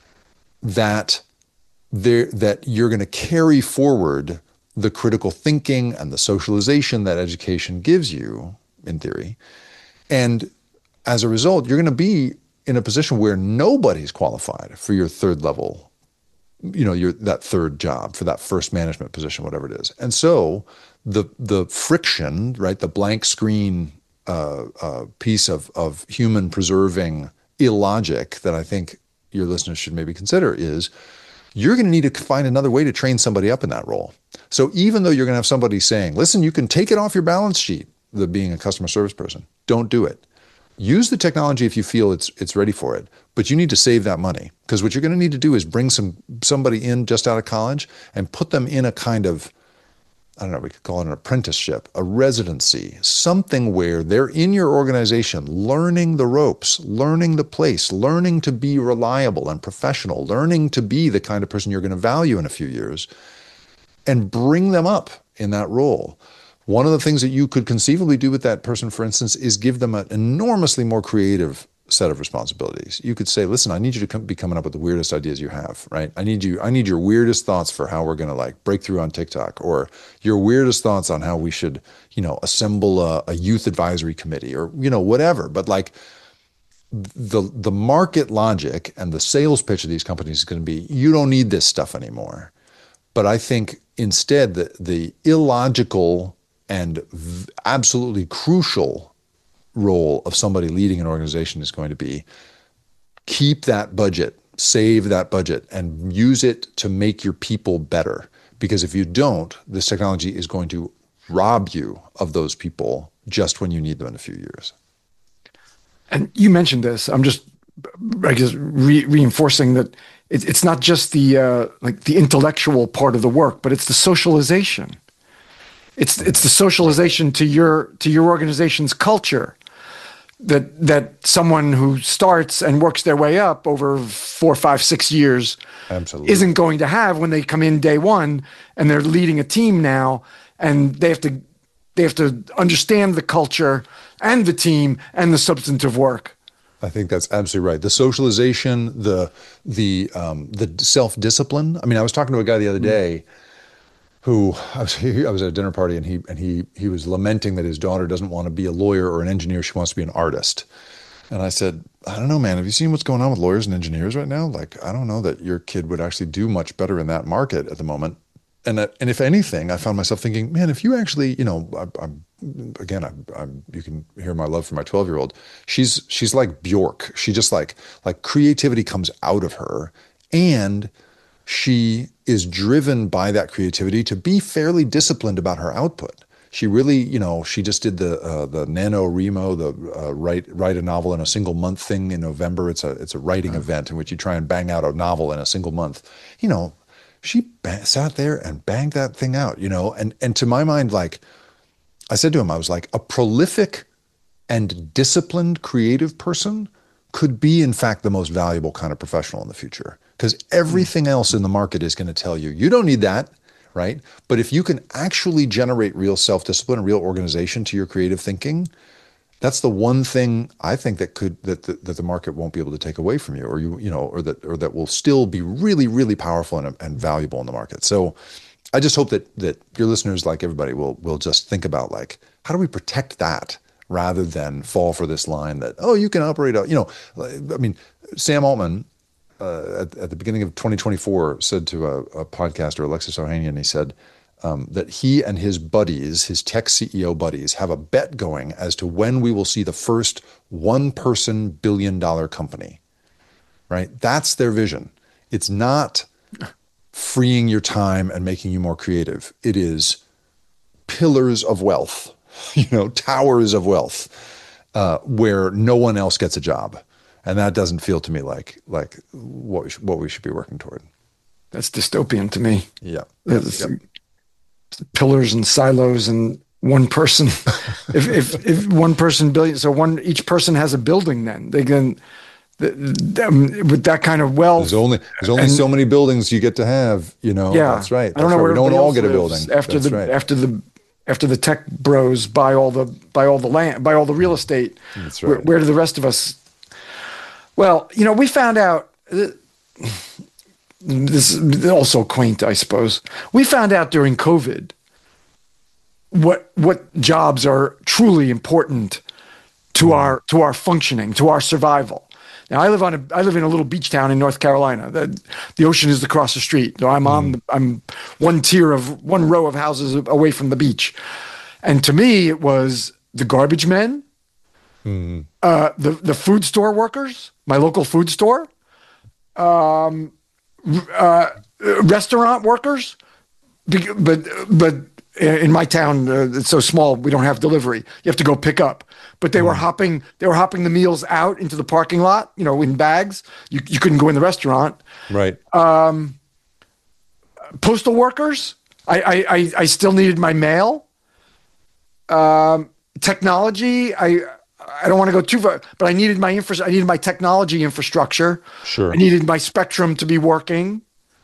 that you're going to carry forward the critical thinking and the socialization that education gives you, in theory. And as a result, you're going to be in a position where nobody's qualified for your third level, that third job, for that first management position, whatever it is. And so the friction, right, the blank screen piece of human preserving illogic that I think your listeners should maybe consider is you're going to need to find another way to train somebody up in that role. So even though you're going to have somebody saying, listen, you can take it off your balance sheet, the being a customer service person, don't do it. Use the technology if you feel it's ready for it, but you need to save that money, because what you're going to need to do is bring somebody in just out of college and put them in a kind of, I don't know, we could call it an apprenticeship, a residency, something where they're in your organization learning the ropes, learning the place, learning to be reliable and professional, learning to be the kind of person you're going to value in a few years, and bring them up in that role. One of the things that you could conceivably do with that person, for instance, is give them an enormously more creative set of responsibilities. You could say, listen, I need you to be coming up with the weirdest ideas you have, right? I need your weirdest thoughts for how we're going to break through on TikTok, or your weirdest thoughts on how we should, assemble a youth advisory committee, or, whatever. But the market logic and the sales pitch of these companies is going to be, you don't need this stuff anymore. But I think instead the illogical and absolutely crucial role of somebody leading an organization is going to be keep that budget, save that budget, and use it to make your people better. Because if you don't, this technology is going to rob you of those people just when you need them in a few years. And you mentioned this. I'm just, I guess, reinforcing that it's not just the intellectual part of the work, but it's the socialization. It's the socialization to your organization's culture that someone who starts and works their way up over 4, 5, 6 years Absolutely. isn't going to have when they come in day one and they're leading a team now, and they have to understand the culture and the team and the substantive work. I think that's absolutely right. The socialization, the self-discipline. I mean, I was talking to a guy the other day who I was at a dinner party, and he was lamenting that his daughter doesn't want to be a lawyer or an engineer. She wants to be an artist. And I said, I don't know, man. Have you seen what's going on with lawyers and engineers right now? Like, I don't know that your kid would actually do much better in that market at the moment. And if anything, I found myself thinking, man, if you actually, you know, you can hear my love for my 12-year-old. She's like Bjork. She just like creativity comes out of her, and she is driven by that creativity to be fairly disciplined about her output. She really, you know, she just did the NaNoWriMo, the write a novel in a single month thing in November. It's a writing event in which you try and bang out a novel in a single month. You know, she sat there and banged that thing out, you know, and to my mind, like I said to him, I was like, a prolific and disciplined creative person could be, in fact, the most valuable kind of professional in the future, because everything else in the market is going to tell you, you don't need that, right? But if you can actually generate real self-discipline and real organization to your creative thinking, that's the one thing I think that the market won't be able to take away from you, or that will still be really, really powerful and valuable in the market. So I just hope that your listeners, like everybody, will just think about, like, how do we protect that rather than fall for this line that, oh, you can operate out, you know. I mean, Sam Altman at the beginning of 2024 said to a podcaster, Alexis Ohanian, he said, that he and his buddies, his tech CEO buddies, have a bet going as to when we will see the first one-person billion-dollar company, right? That's their vision. It's not freeing your time and making you more creative. It is pillars of wealth, you know, towers of wealth, where no one else gets a job. And that doesn't feel to me like what we should be working toward. That's dystopian to me. Yeah. Pillars and silos and one person. if one person billion, so each person has a building, then they can, with that kind of wealth. There's only so many buildings you get to have, you know. Yeah, that's right. I don't know where we don't all get a lives building after the tech bros buy all the land, buy all the real estate. That's right. Where do the rest of us? Well, you know, we found out. This is also quaint, I suppose. We found out during COVID what jobs are truly important to our functioning, to our survival. Now, I live in a little beach town in North Carolina. The ocean is across the street. So I'm one row of houses away from the beach, and to me, it was the garbage men, the food store workers, my local food store. Restaurant workers, but in my town, it's so small, we don't have delivery. You have to go pick up. But they were hopping the meals out into the parking lot, you know, in bags. You couldn't go in the restaurant. Right. Postal workers. I still needed my mail. Technology. I don't want to go too far, but I needed my I needed my technology infrastructure. Sure. I needed my spectrum to be working.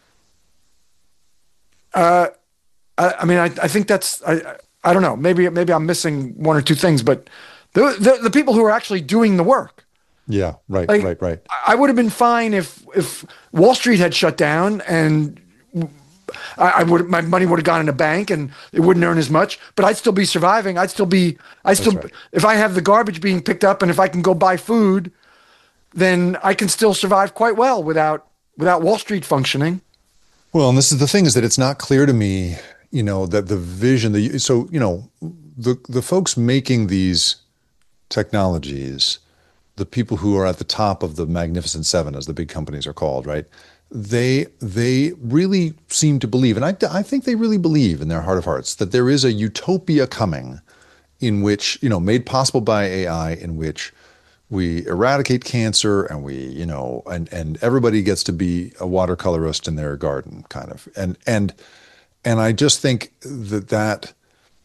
I mean, I think that's, I don't know. Maybe I'm missing one or two things, but the people who are actually doing the work. Yeah. Right. Like, Right. I would have been fine if Wall Street had shut down and my money would have gone in a bank and it wouldn't earn as much, but I'd still be surviving. Right. If I have the garbage being picked up and if I can go buy food, then I can still survive quite well without Wall Street functioning. Well, and this is the thing, is that it's not clear to me, you know, that the vision, so, you know, the folks making these technologies, the people who are at the top of the Magnificent Seven, as the big companies are called, right? They really seem to believe, and I think they really believe in their heart of hearts, that there is a utopia coming in which, you know, made possible by AI, in which we eradicate cancer and we, you know, and everybody gets to be a watercolorist in their garden, kind of. And I just think that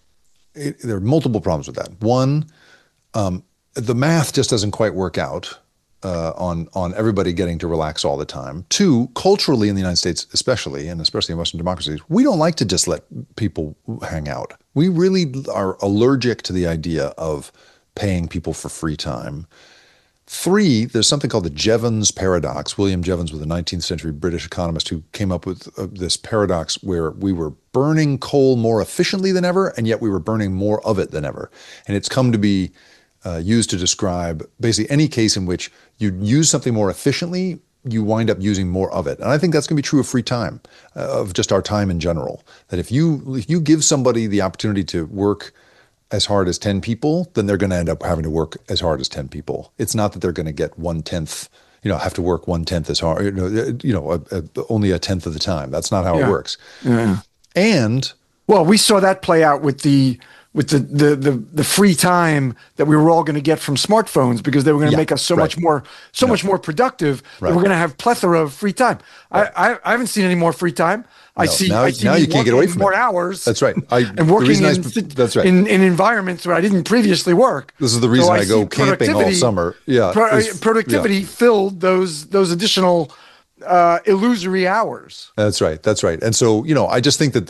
there are multiple problems with that. One, the math just doesn't quite work out on everybody getting to relax all the time. Two, culturally in the United States, especially, and especially in Western democracies, we don't like to just let people hang out. We really are allergic to the idea of paying people for free time. Three, there's something called the Jevons paradox. William Jevons was a 19th century British economist who came up with this paradox where we were burning coal more efficiently than ever, and yet we were burning more of it than ever. And it's come to be used to describe basically any case in which you use something more efficiently, you wind up using more of it. And I think that's going to be true of free time, of just our time in general. That if you give somebody the opportunity to work as hard as 10 people, then they're going to end up having to work as hard as 10 people. It's not that they're going to get 1/10, have to work 1/10 as hard, only 1/10 of the time. That's not how it works. Yeah. And well, we saw that play out with the free time that we were all going to get from smartphones because they were going to make us so much more productive. That we're going to have plethora of free time. I haven't seen any more free time. I see now you can't get away from more it. hours. That's right. And working in environments where I didn't previously work. This is the reason I go camping all summer. Yeah, productivity filled those additional illusory hours. That's right. And so I just think that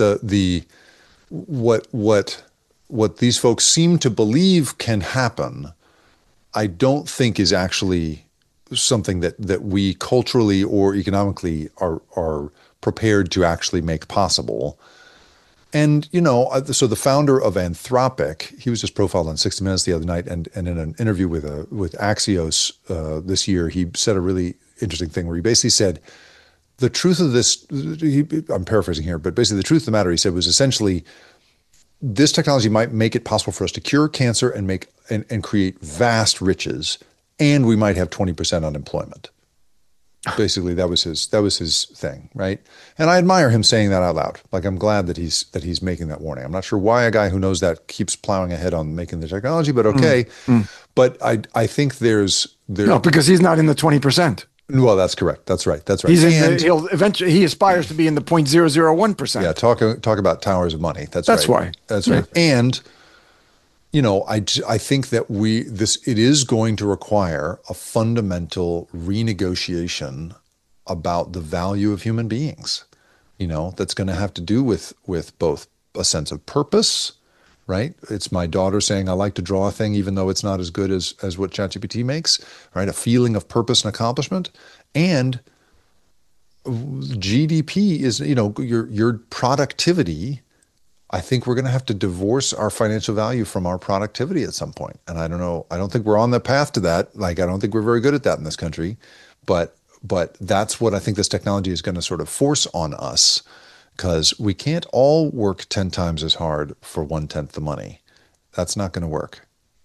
what these folks seem to believe can happen, I don't think is actually something that we culturally or economically are prepared to actually make possible. And, so the founder of Anthropic, he was just profiled on 60 Minutes the other night, and in an interview with Axios this year, he said a really interesting thing where he basically said, the truth of this, I'm paraphrasing here, but basically the truth of the matter, he said, was essentially, this technology might make it possible for us to cure cancer and create vast riches, and we might have 20% unemployment. Basically, that was his thing, right? And I admire him saying that out loud. Like, I'm glad that he's making that warning. I'm not sure why a guy who knows that keeps plowing ahead on making the technology, but okay. But I think no, because he's not in the 20%. Well, that's correct. That's right. He's he'll eventually, he aspires to be in the 0.001%. Yeah, talk about towers of money. That's right. Why. That's right. And I think that it is going to require a fundamental renegotiation about the value of human beings. That's going to have to do with both a sense of purpose, right? It's my daughter saying, I like to draw a thing, even though it's not as good as what ChatGPT makes, right? A feeling of purpose and accomplishment. And GDP is, your productivity. I think we're going to have to divorce our financial value from our productivity at some point. And I don't know. I don't think we're on the path to that. Like, I don't think we're very good at that in this country. But that's what I think this technology is going to sort of force on us, because we can't all work 10 times as hard for 1/10 the money. That's not going to work.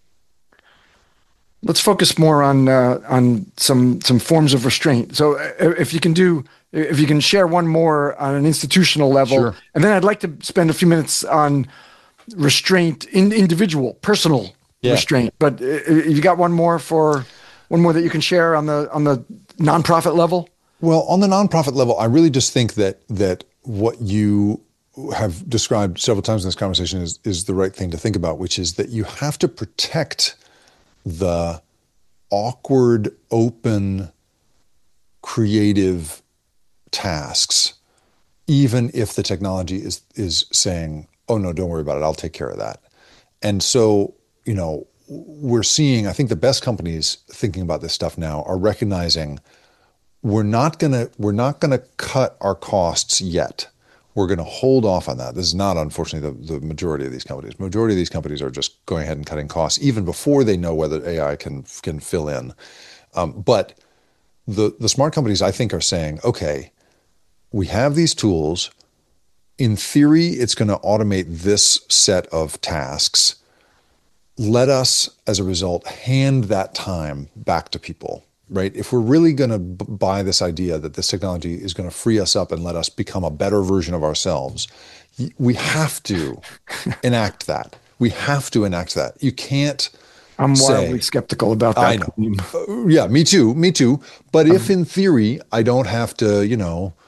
Let's focus more on some forms of restraint. So if you can share one more on an institutional level, sure. And then I'd like to spend a few minutes on restraint, individual, personal restraint. But you got one more that you can share on the nonprofit level? Well, on the nonprofit level, I really just think that what you have described several times in this conversation is the right thing to think about, which is that you have to protect the awkward, open, creative tasks, even if the technology is saying, oh, no, don't worry about it, I'll take care of that. And so, we're seeing, I think the best companies thinking about this stuff now are recognizing we're not gonna cut our costs yet. We're going to hold off on that. This is not, unfortunately, the majority of these companies. Majority of these companies are just going ahead and cutting costs, even before they know whether AI can fill in. But the smart companies, I think, are saying, okay, we have these tools. In theory, it's going to automate this set of tasks. Let us, as a result, hand that time back to people. Right? If we're really going to buy this idea that this technology is going to free us up and let us become a better version of ourselves, we have to enact that. We have to enact that. You can't. I'm wildly skeptical about that. I know. Yeah, me too. But if in theory I don't have to,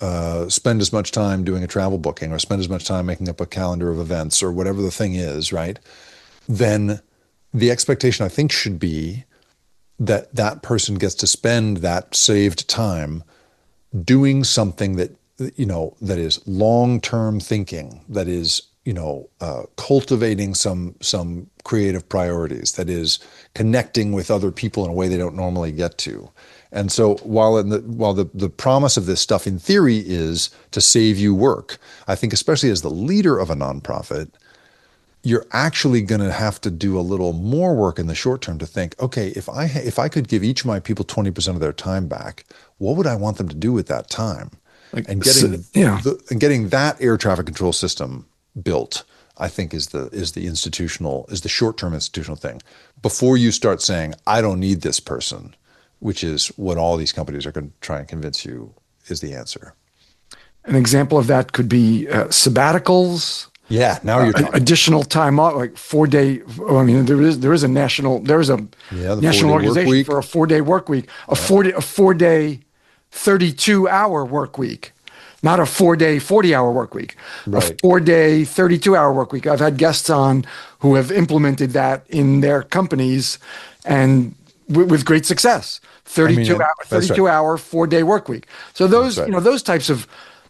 spend as much time doing a travel booking or spend as much time making up a calendar of events or whatever the thing is, right? Then the expectation, I think, should be that that person gets to spend that saved time doing something that, that is long-term thinking, that is, cultivating some creative priorities, that is connecting with other people in a way they don't normally get to. And so while the promise of this stuff in theory is to save you work, I think especially as the leader of a nonprofit, you're actually going to have to do a little more work in the short term to think, okay, if I could give each of my people 20% of their time back, what would I want them to do with that time? And getting that air traffic control system built, I think is the short-term institutional thing. Before you start saying, I don't need this person, which is what all these companies are going to try and convince you is the answer. An example of that could be sabbaticals. Yeah, now you're talking. Additional time off, like 4-day. I mean, there is a national organization for a 4-day work week, a 4-day 32-hour work week, not a 4-day 40-hour work week, right. A 4-day 32-hour work week. I've had guests on who have implemented that in their companies, and with great success. 32 hour 4-day work week. So those those types of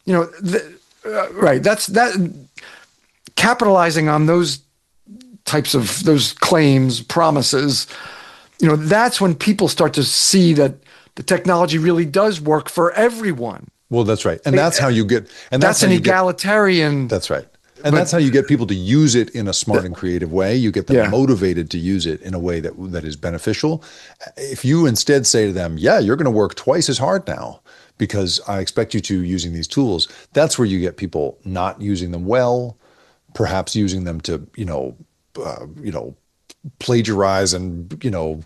right. That's that. Capitalizing on those types of those claims, promises, that's when people start to see that the technology really does work for everyone. Well, that's right. And that's how you get, and that's an egalitarian. That's right. And that's how you get people to use it in a smart and creative way. You get them motivated to use it in a way that is beneficial. If you instead say to them, yeah, you're going to work twice as hard now because I expect you to using these tools, that's where you get people not using them well, perhaps using them to, plagiarize and,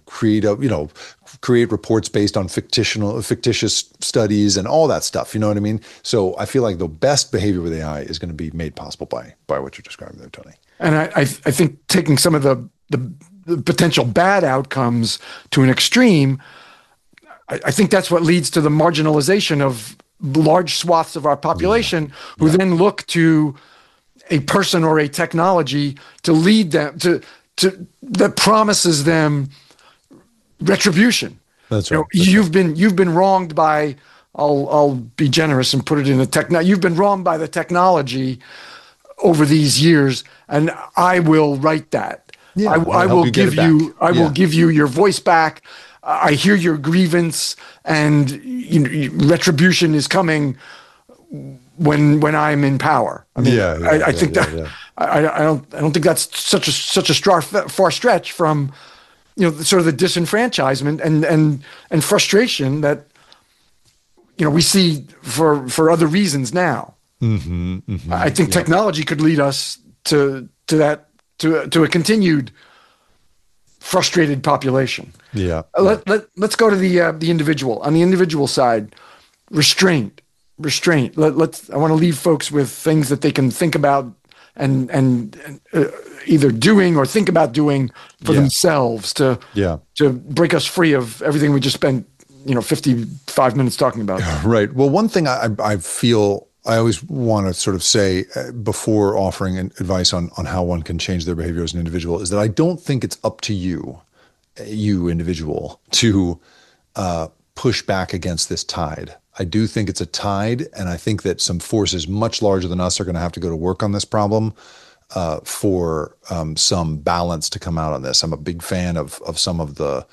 create reports based on fictitious studies and all that stuff. You know what I mean? So I feel like the best behavior with AI is going to be made possible by what you're describing there, Tony. And I think taking some of the potential bad outcomes to an extreme, I think that's what leads to the marginalization of large swaths of our population who then look to a person or a technology to lead them to that promises them retribution. That's right. You've been wronged by. I'll be generous and put it in the you've been wronged by the technology over these years, and I will right that. Yeah, I will give you. I will give you your voice back. I hear your grievance, and retribution is coming when I'm in power. I mean, I think that. I don't think that's such a far stretch from, sort of the disenfranchisement and frustration that, we see for other reasons now. I think technology could lead us to a continued frustrated population. Yeah. Let's go to the individual. On the individual side, restraint. I want to leave folks with things that they can think about and either doing or think about doing for themselves to break us free of everything we just spent 55 minutes talking about. Right. Well, one thing I feel I always want to sort of say before offering advice on how one can change their behavior as an individual is that I don't think it's up to you individual, to push back against this tide. I do think it's a tide, and I think that some forces much larger than us are going to have to go to work on this problem for some balance to come out on this. I'm a big fan of some of the,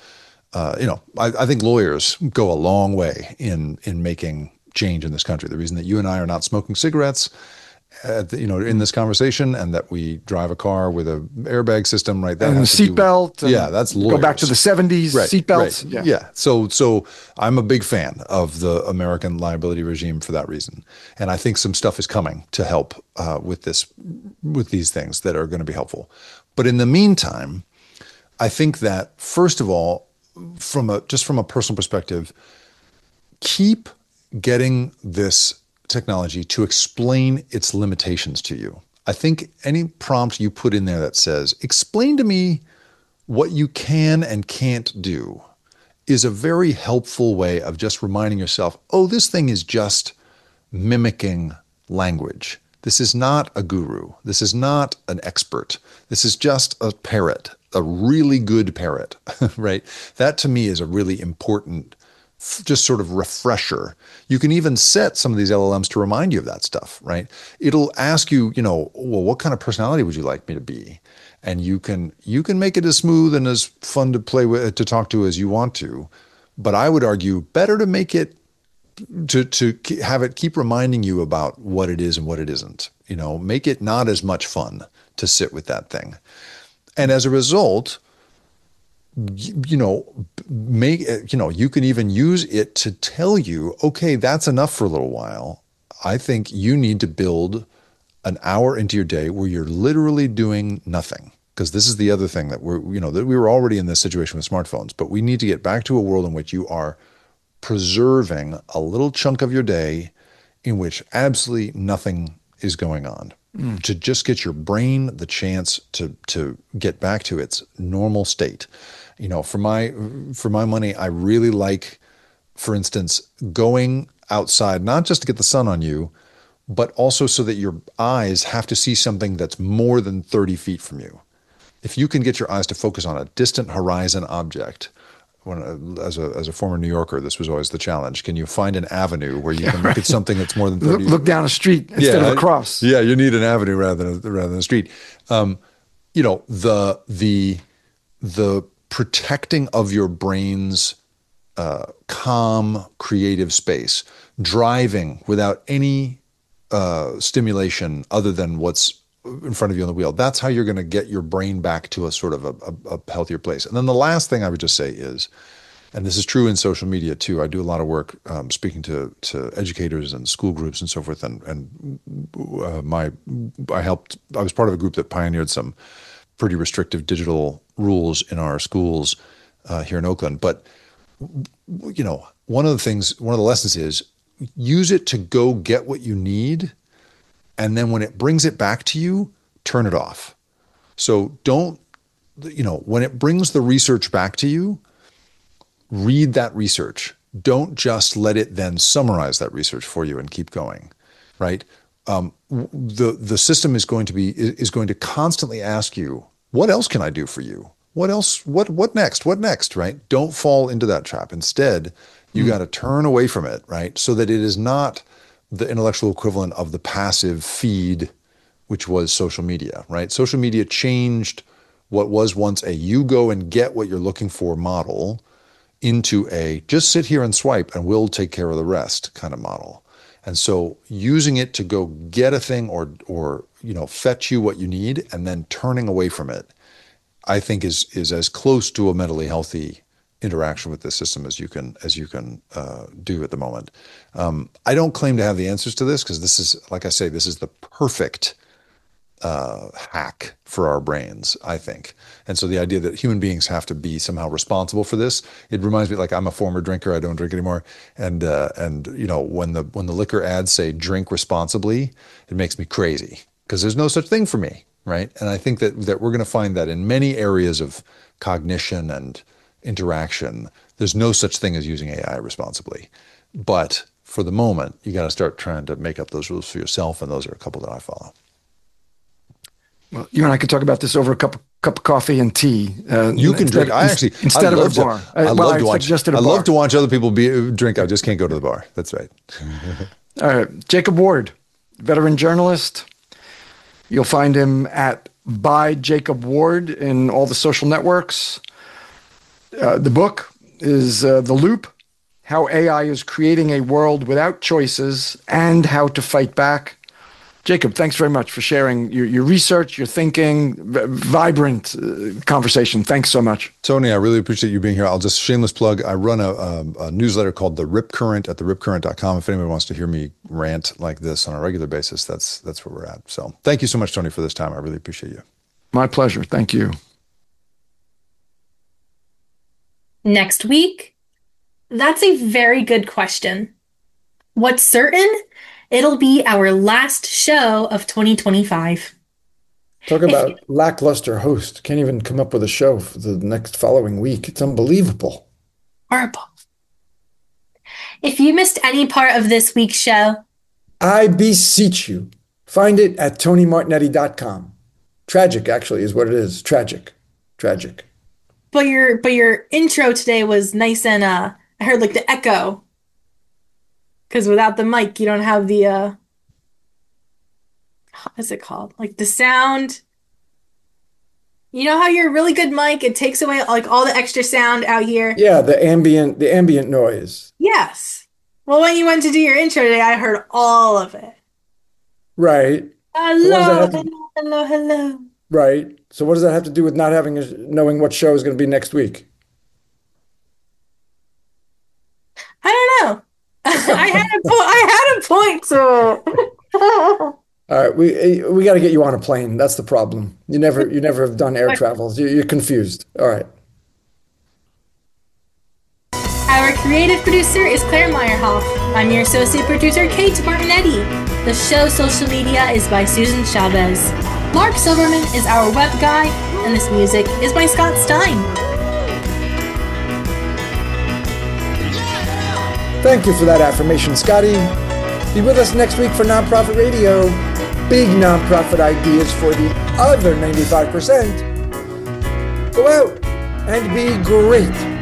I think lawyers go a long way in making change in this country. The reason that you and I are not smoking cigarettes in this conversation, and that we drive a car with a airbag system, right? That and a seatbelt. That's lawyers. Go back to the 70s, seatbelts. Right. Yeah. So I'm a big fan of the American liability regime for that reason, and I think some stuff is coming to help with these things that are going to be helpful. But in the meantime, I think that first of all, from a personal perspective, keep getting this technology to explain its limitations to you. I think any prompt you put in there that says, explain to me what you can and can't do, is a very helpful way of just reminding yourself, oh, this thing is just mimicking language. This is not a guru. This is not an expert. This is just a parrot, a really good parrot, right? That to me is a really important just sort of refresher. You can even set some of these LLMs to remind you of that stuff, right? It'll ask you, well, what kind of personality would you like me to be? And you can make it as smooth and as fun to play with, to talk to as you want to. But I would argue better to make it to have it keep reminding you about what it is and what it isn't. Make it not as much fun to sit with that thing. And as a result, you can even use it to tell you, okay, that's enough for a little while. I think you need to build an hour into your day where you're literally doing nothing. Because this is the other thing that that we were already in this situation with smartphones, but we need to get back to a world in which you are preserving a little chunk of your day in which absolutely nothing is going on. To just get your brain the chance to get back to its normal state. For my money, I really like, for instance, going outside, not just to get the sun on you, but also so that your eyes have to see something that's more than 30 feet from you. If you can get your eyes to focus on a distant horizon object, as a former New Yorker, this was always the challenge. Can you find an avenue where you can look at something that's more than 30? Look down a street instead of a cross. Yeah, you need an avenue rather than a street. The protecting of your brain's calm, creative space, driving without any stimulation other than what's in front of you on the wheel. That's how you're going to get your brain back to a sort of a healthier place. And then the last thing I would just say is, and this is true in social media too, I do a lot of work speaking to educators and school groups and so forth. I was part of a group that pioneered some pretty restrictive digital rules in our schools here in Oakland. But, one of the lessons is use it to go get what you need. And then when it brings it back to you, turn it off. So when it brings the research back to you, read that research. Don't just let it then summarize that research for you and keep going, right? The system is going to constantly ask you, what else can I do for you? What else? What next? What next? Right? Don't fall into that trap. Instead, you got to turn away from it, right? So that it is not the intellectual equivalent of the passive feed, which was social media, right? Social media changed what was once a you go and get what you're looking for model into a just sit here and swipe and we'll take care of the rest kind of model. And so using it to go get a thing or fetch you what you need and then turning away from it, I think is as close to a mentally healthy interaction with this system as you can do at the moment. I don't claim to have the answers to this because this is, like I say, this is the perfect hack for our brains, I think. And so the idea that human beings have to be somehow responsible for this, it reminds me, like, I'm a former drinker. I don't drink anymore. And when the liquor ads say drink responsibly, it makes me crazy because there's no such thing for me, right? And I think that we're going to find that in many areas of cognition and interaction, there's no such thing as using AI responsibly. But for the moment, you got to start trying to make up those rules for yourself, and those are a couple that I follow. Well, you and I could talk about this over a cup of coffee and tea. You can drink. Instead of a bar. I love to watch other people drink. I just can't go to the bar. That's right. All right, Jacob Ward, veteran journalist. You'll find him at by Jacob Ward in all the social networks. The book is The Loop: How AI is Creating a World Without Choices and How to Fight Back. Jacob, thanks very much for sharing your research, your thinking, vibrant conversation. Thanks so much. Tony, I really appreciate you being here. I'll just shameless plug. I run a newsletter called The Rip Current at theripcurrent.com. If anyone wants to hear me rant like this on a regular basis, that's where we're at. So thank you so much, Tony, for this time. I really appreciate you. My pleasure. Thank you. Next week? That's a very good question. What's certain? It'll be our last show of 2025. Talk about lackluster host. Can't even come up with a show for the next following week. It's unbelievable. Horrible. If you missed any part of this week's show, I beseech you, find it at tonymartignetti.com. Tragic, actually, is what it is. Tragic. Tragic. But your intro today was nice and I heard like the echo. Because without the mic, you don't have the what's it called? Like the sound. You know how your really good mic, it takes away like all the extra sound out here? Yeah, the ambient noise. Yes. Well, when you went to do your intro today, I heard all of it. Right. Hello, hello, hello. Right. So what does that have to do with not knowing what show is going to be next week? I don't know. I had a point to it. All right, we got to get you on a plane. That's the problem. You never have done air travels. You're confused. All right. Our creative producer is Claire Meyerhoff. I'm your associate producer, Kate Martinetti. The show's social media is by Susan Chavez. Mark Silverman is our web guy, and this music is by Scott Stein. Thank you for that affirmation, Scotty. Be with us next week for Nonprofit Radio. Big nonprofit ideas for the other 95%. Go out and be great.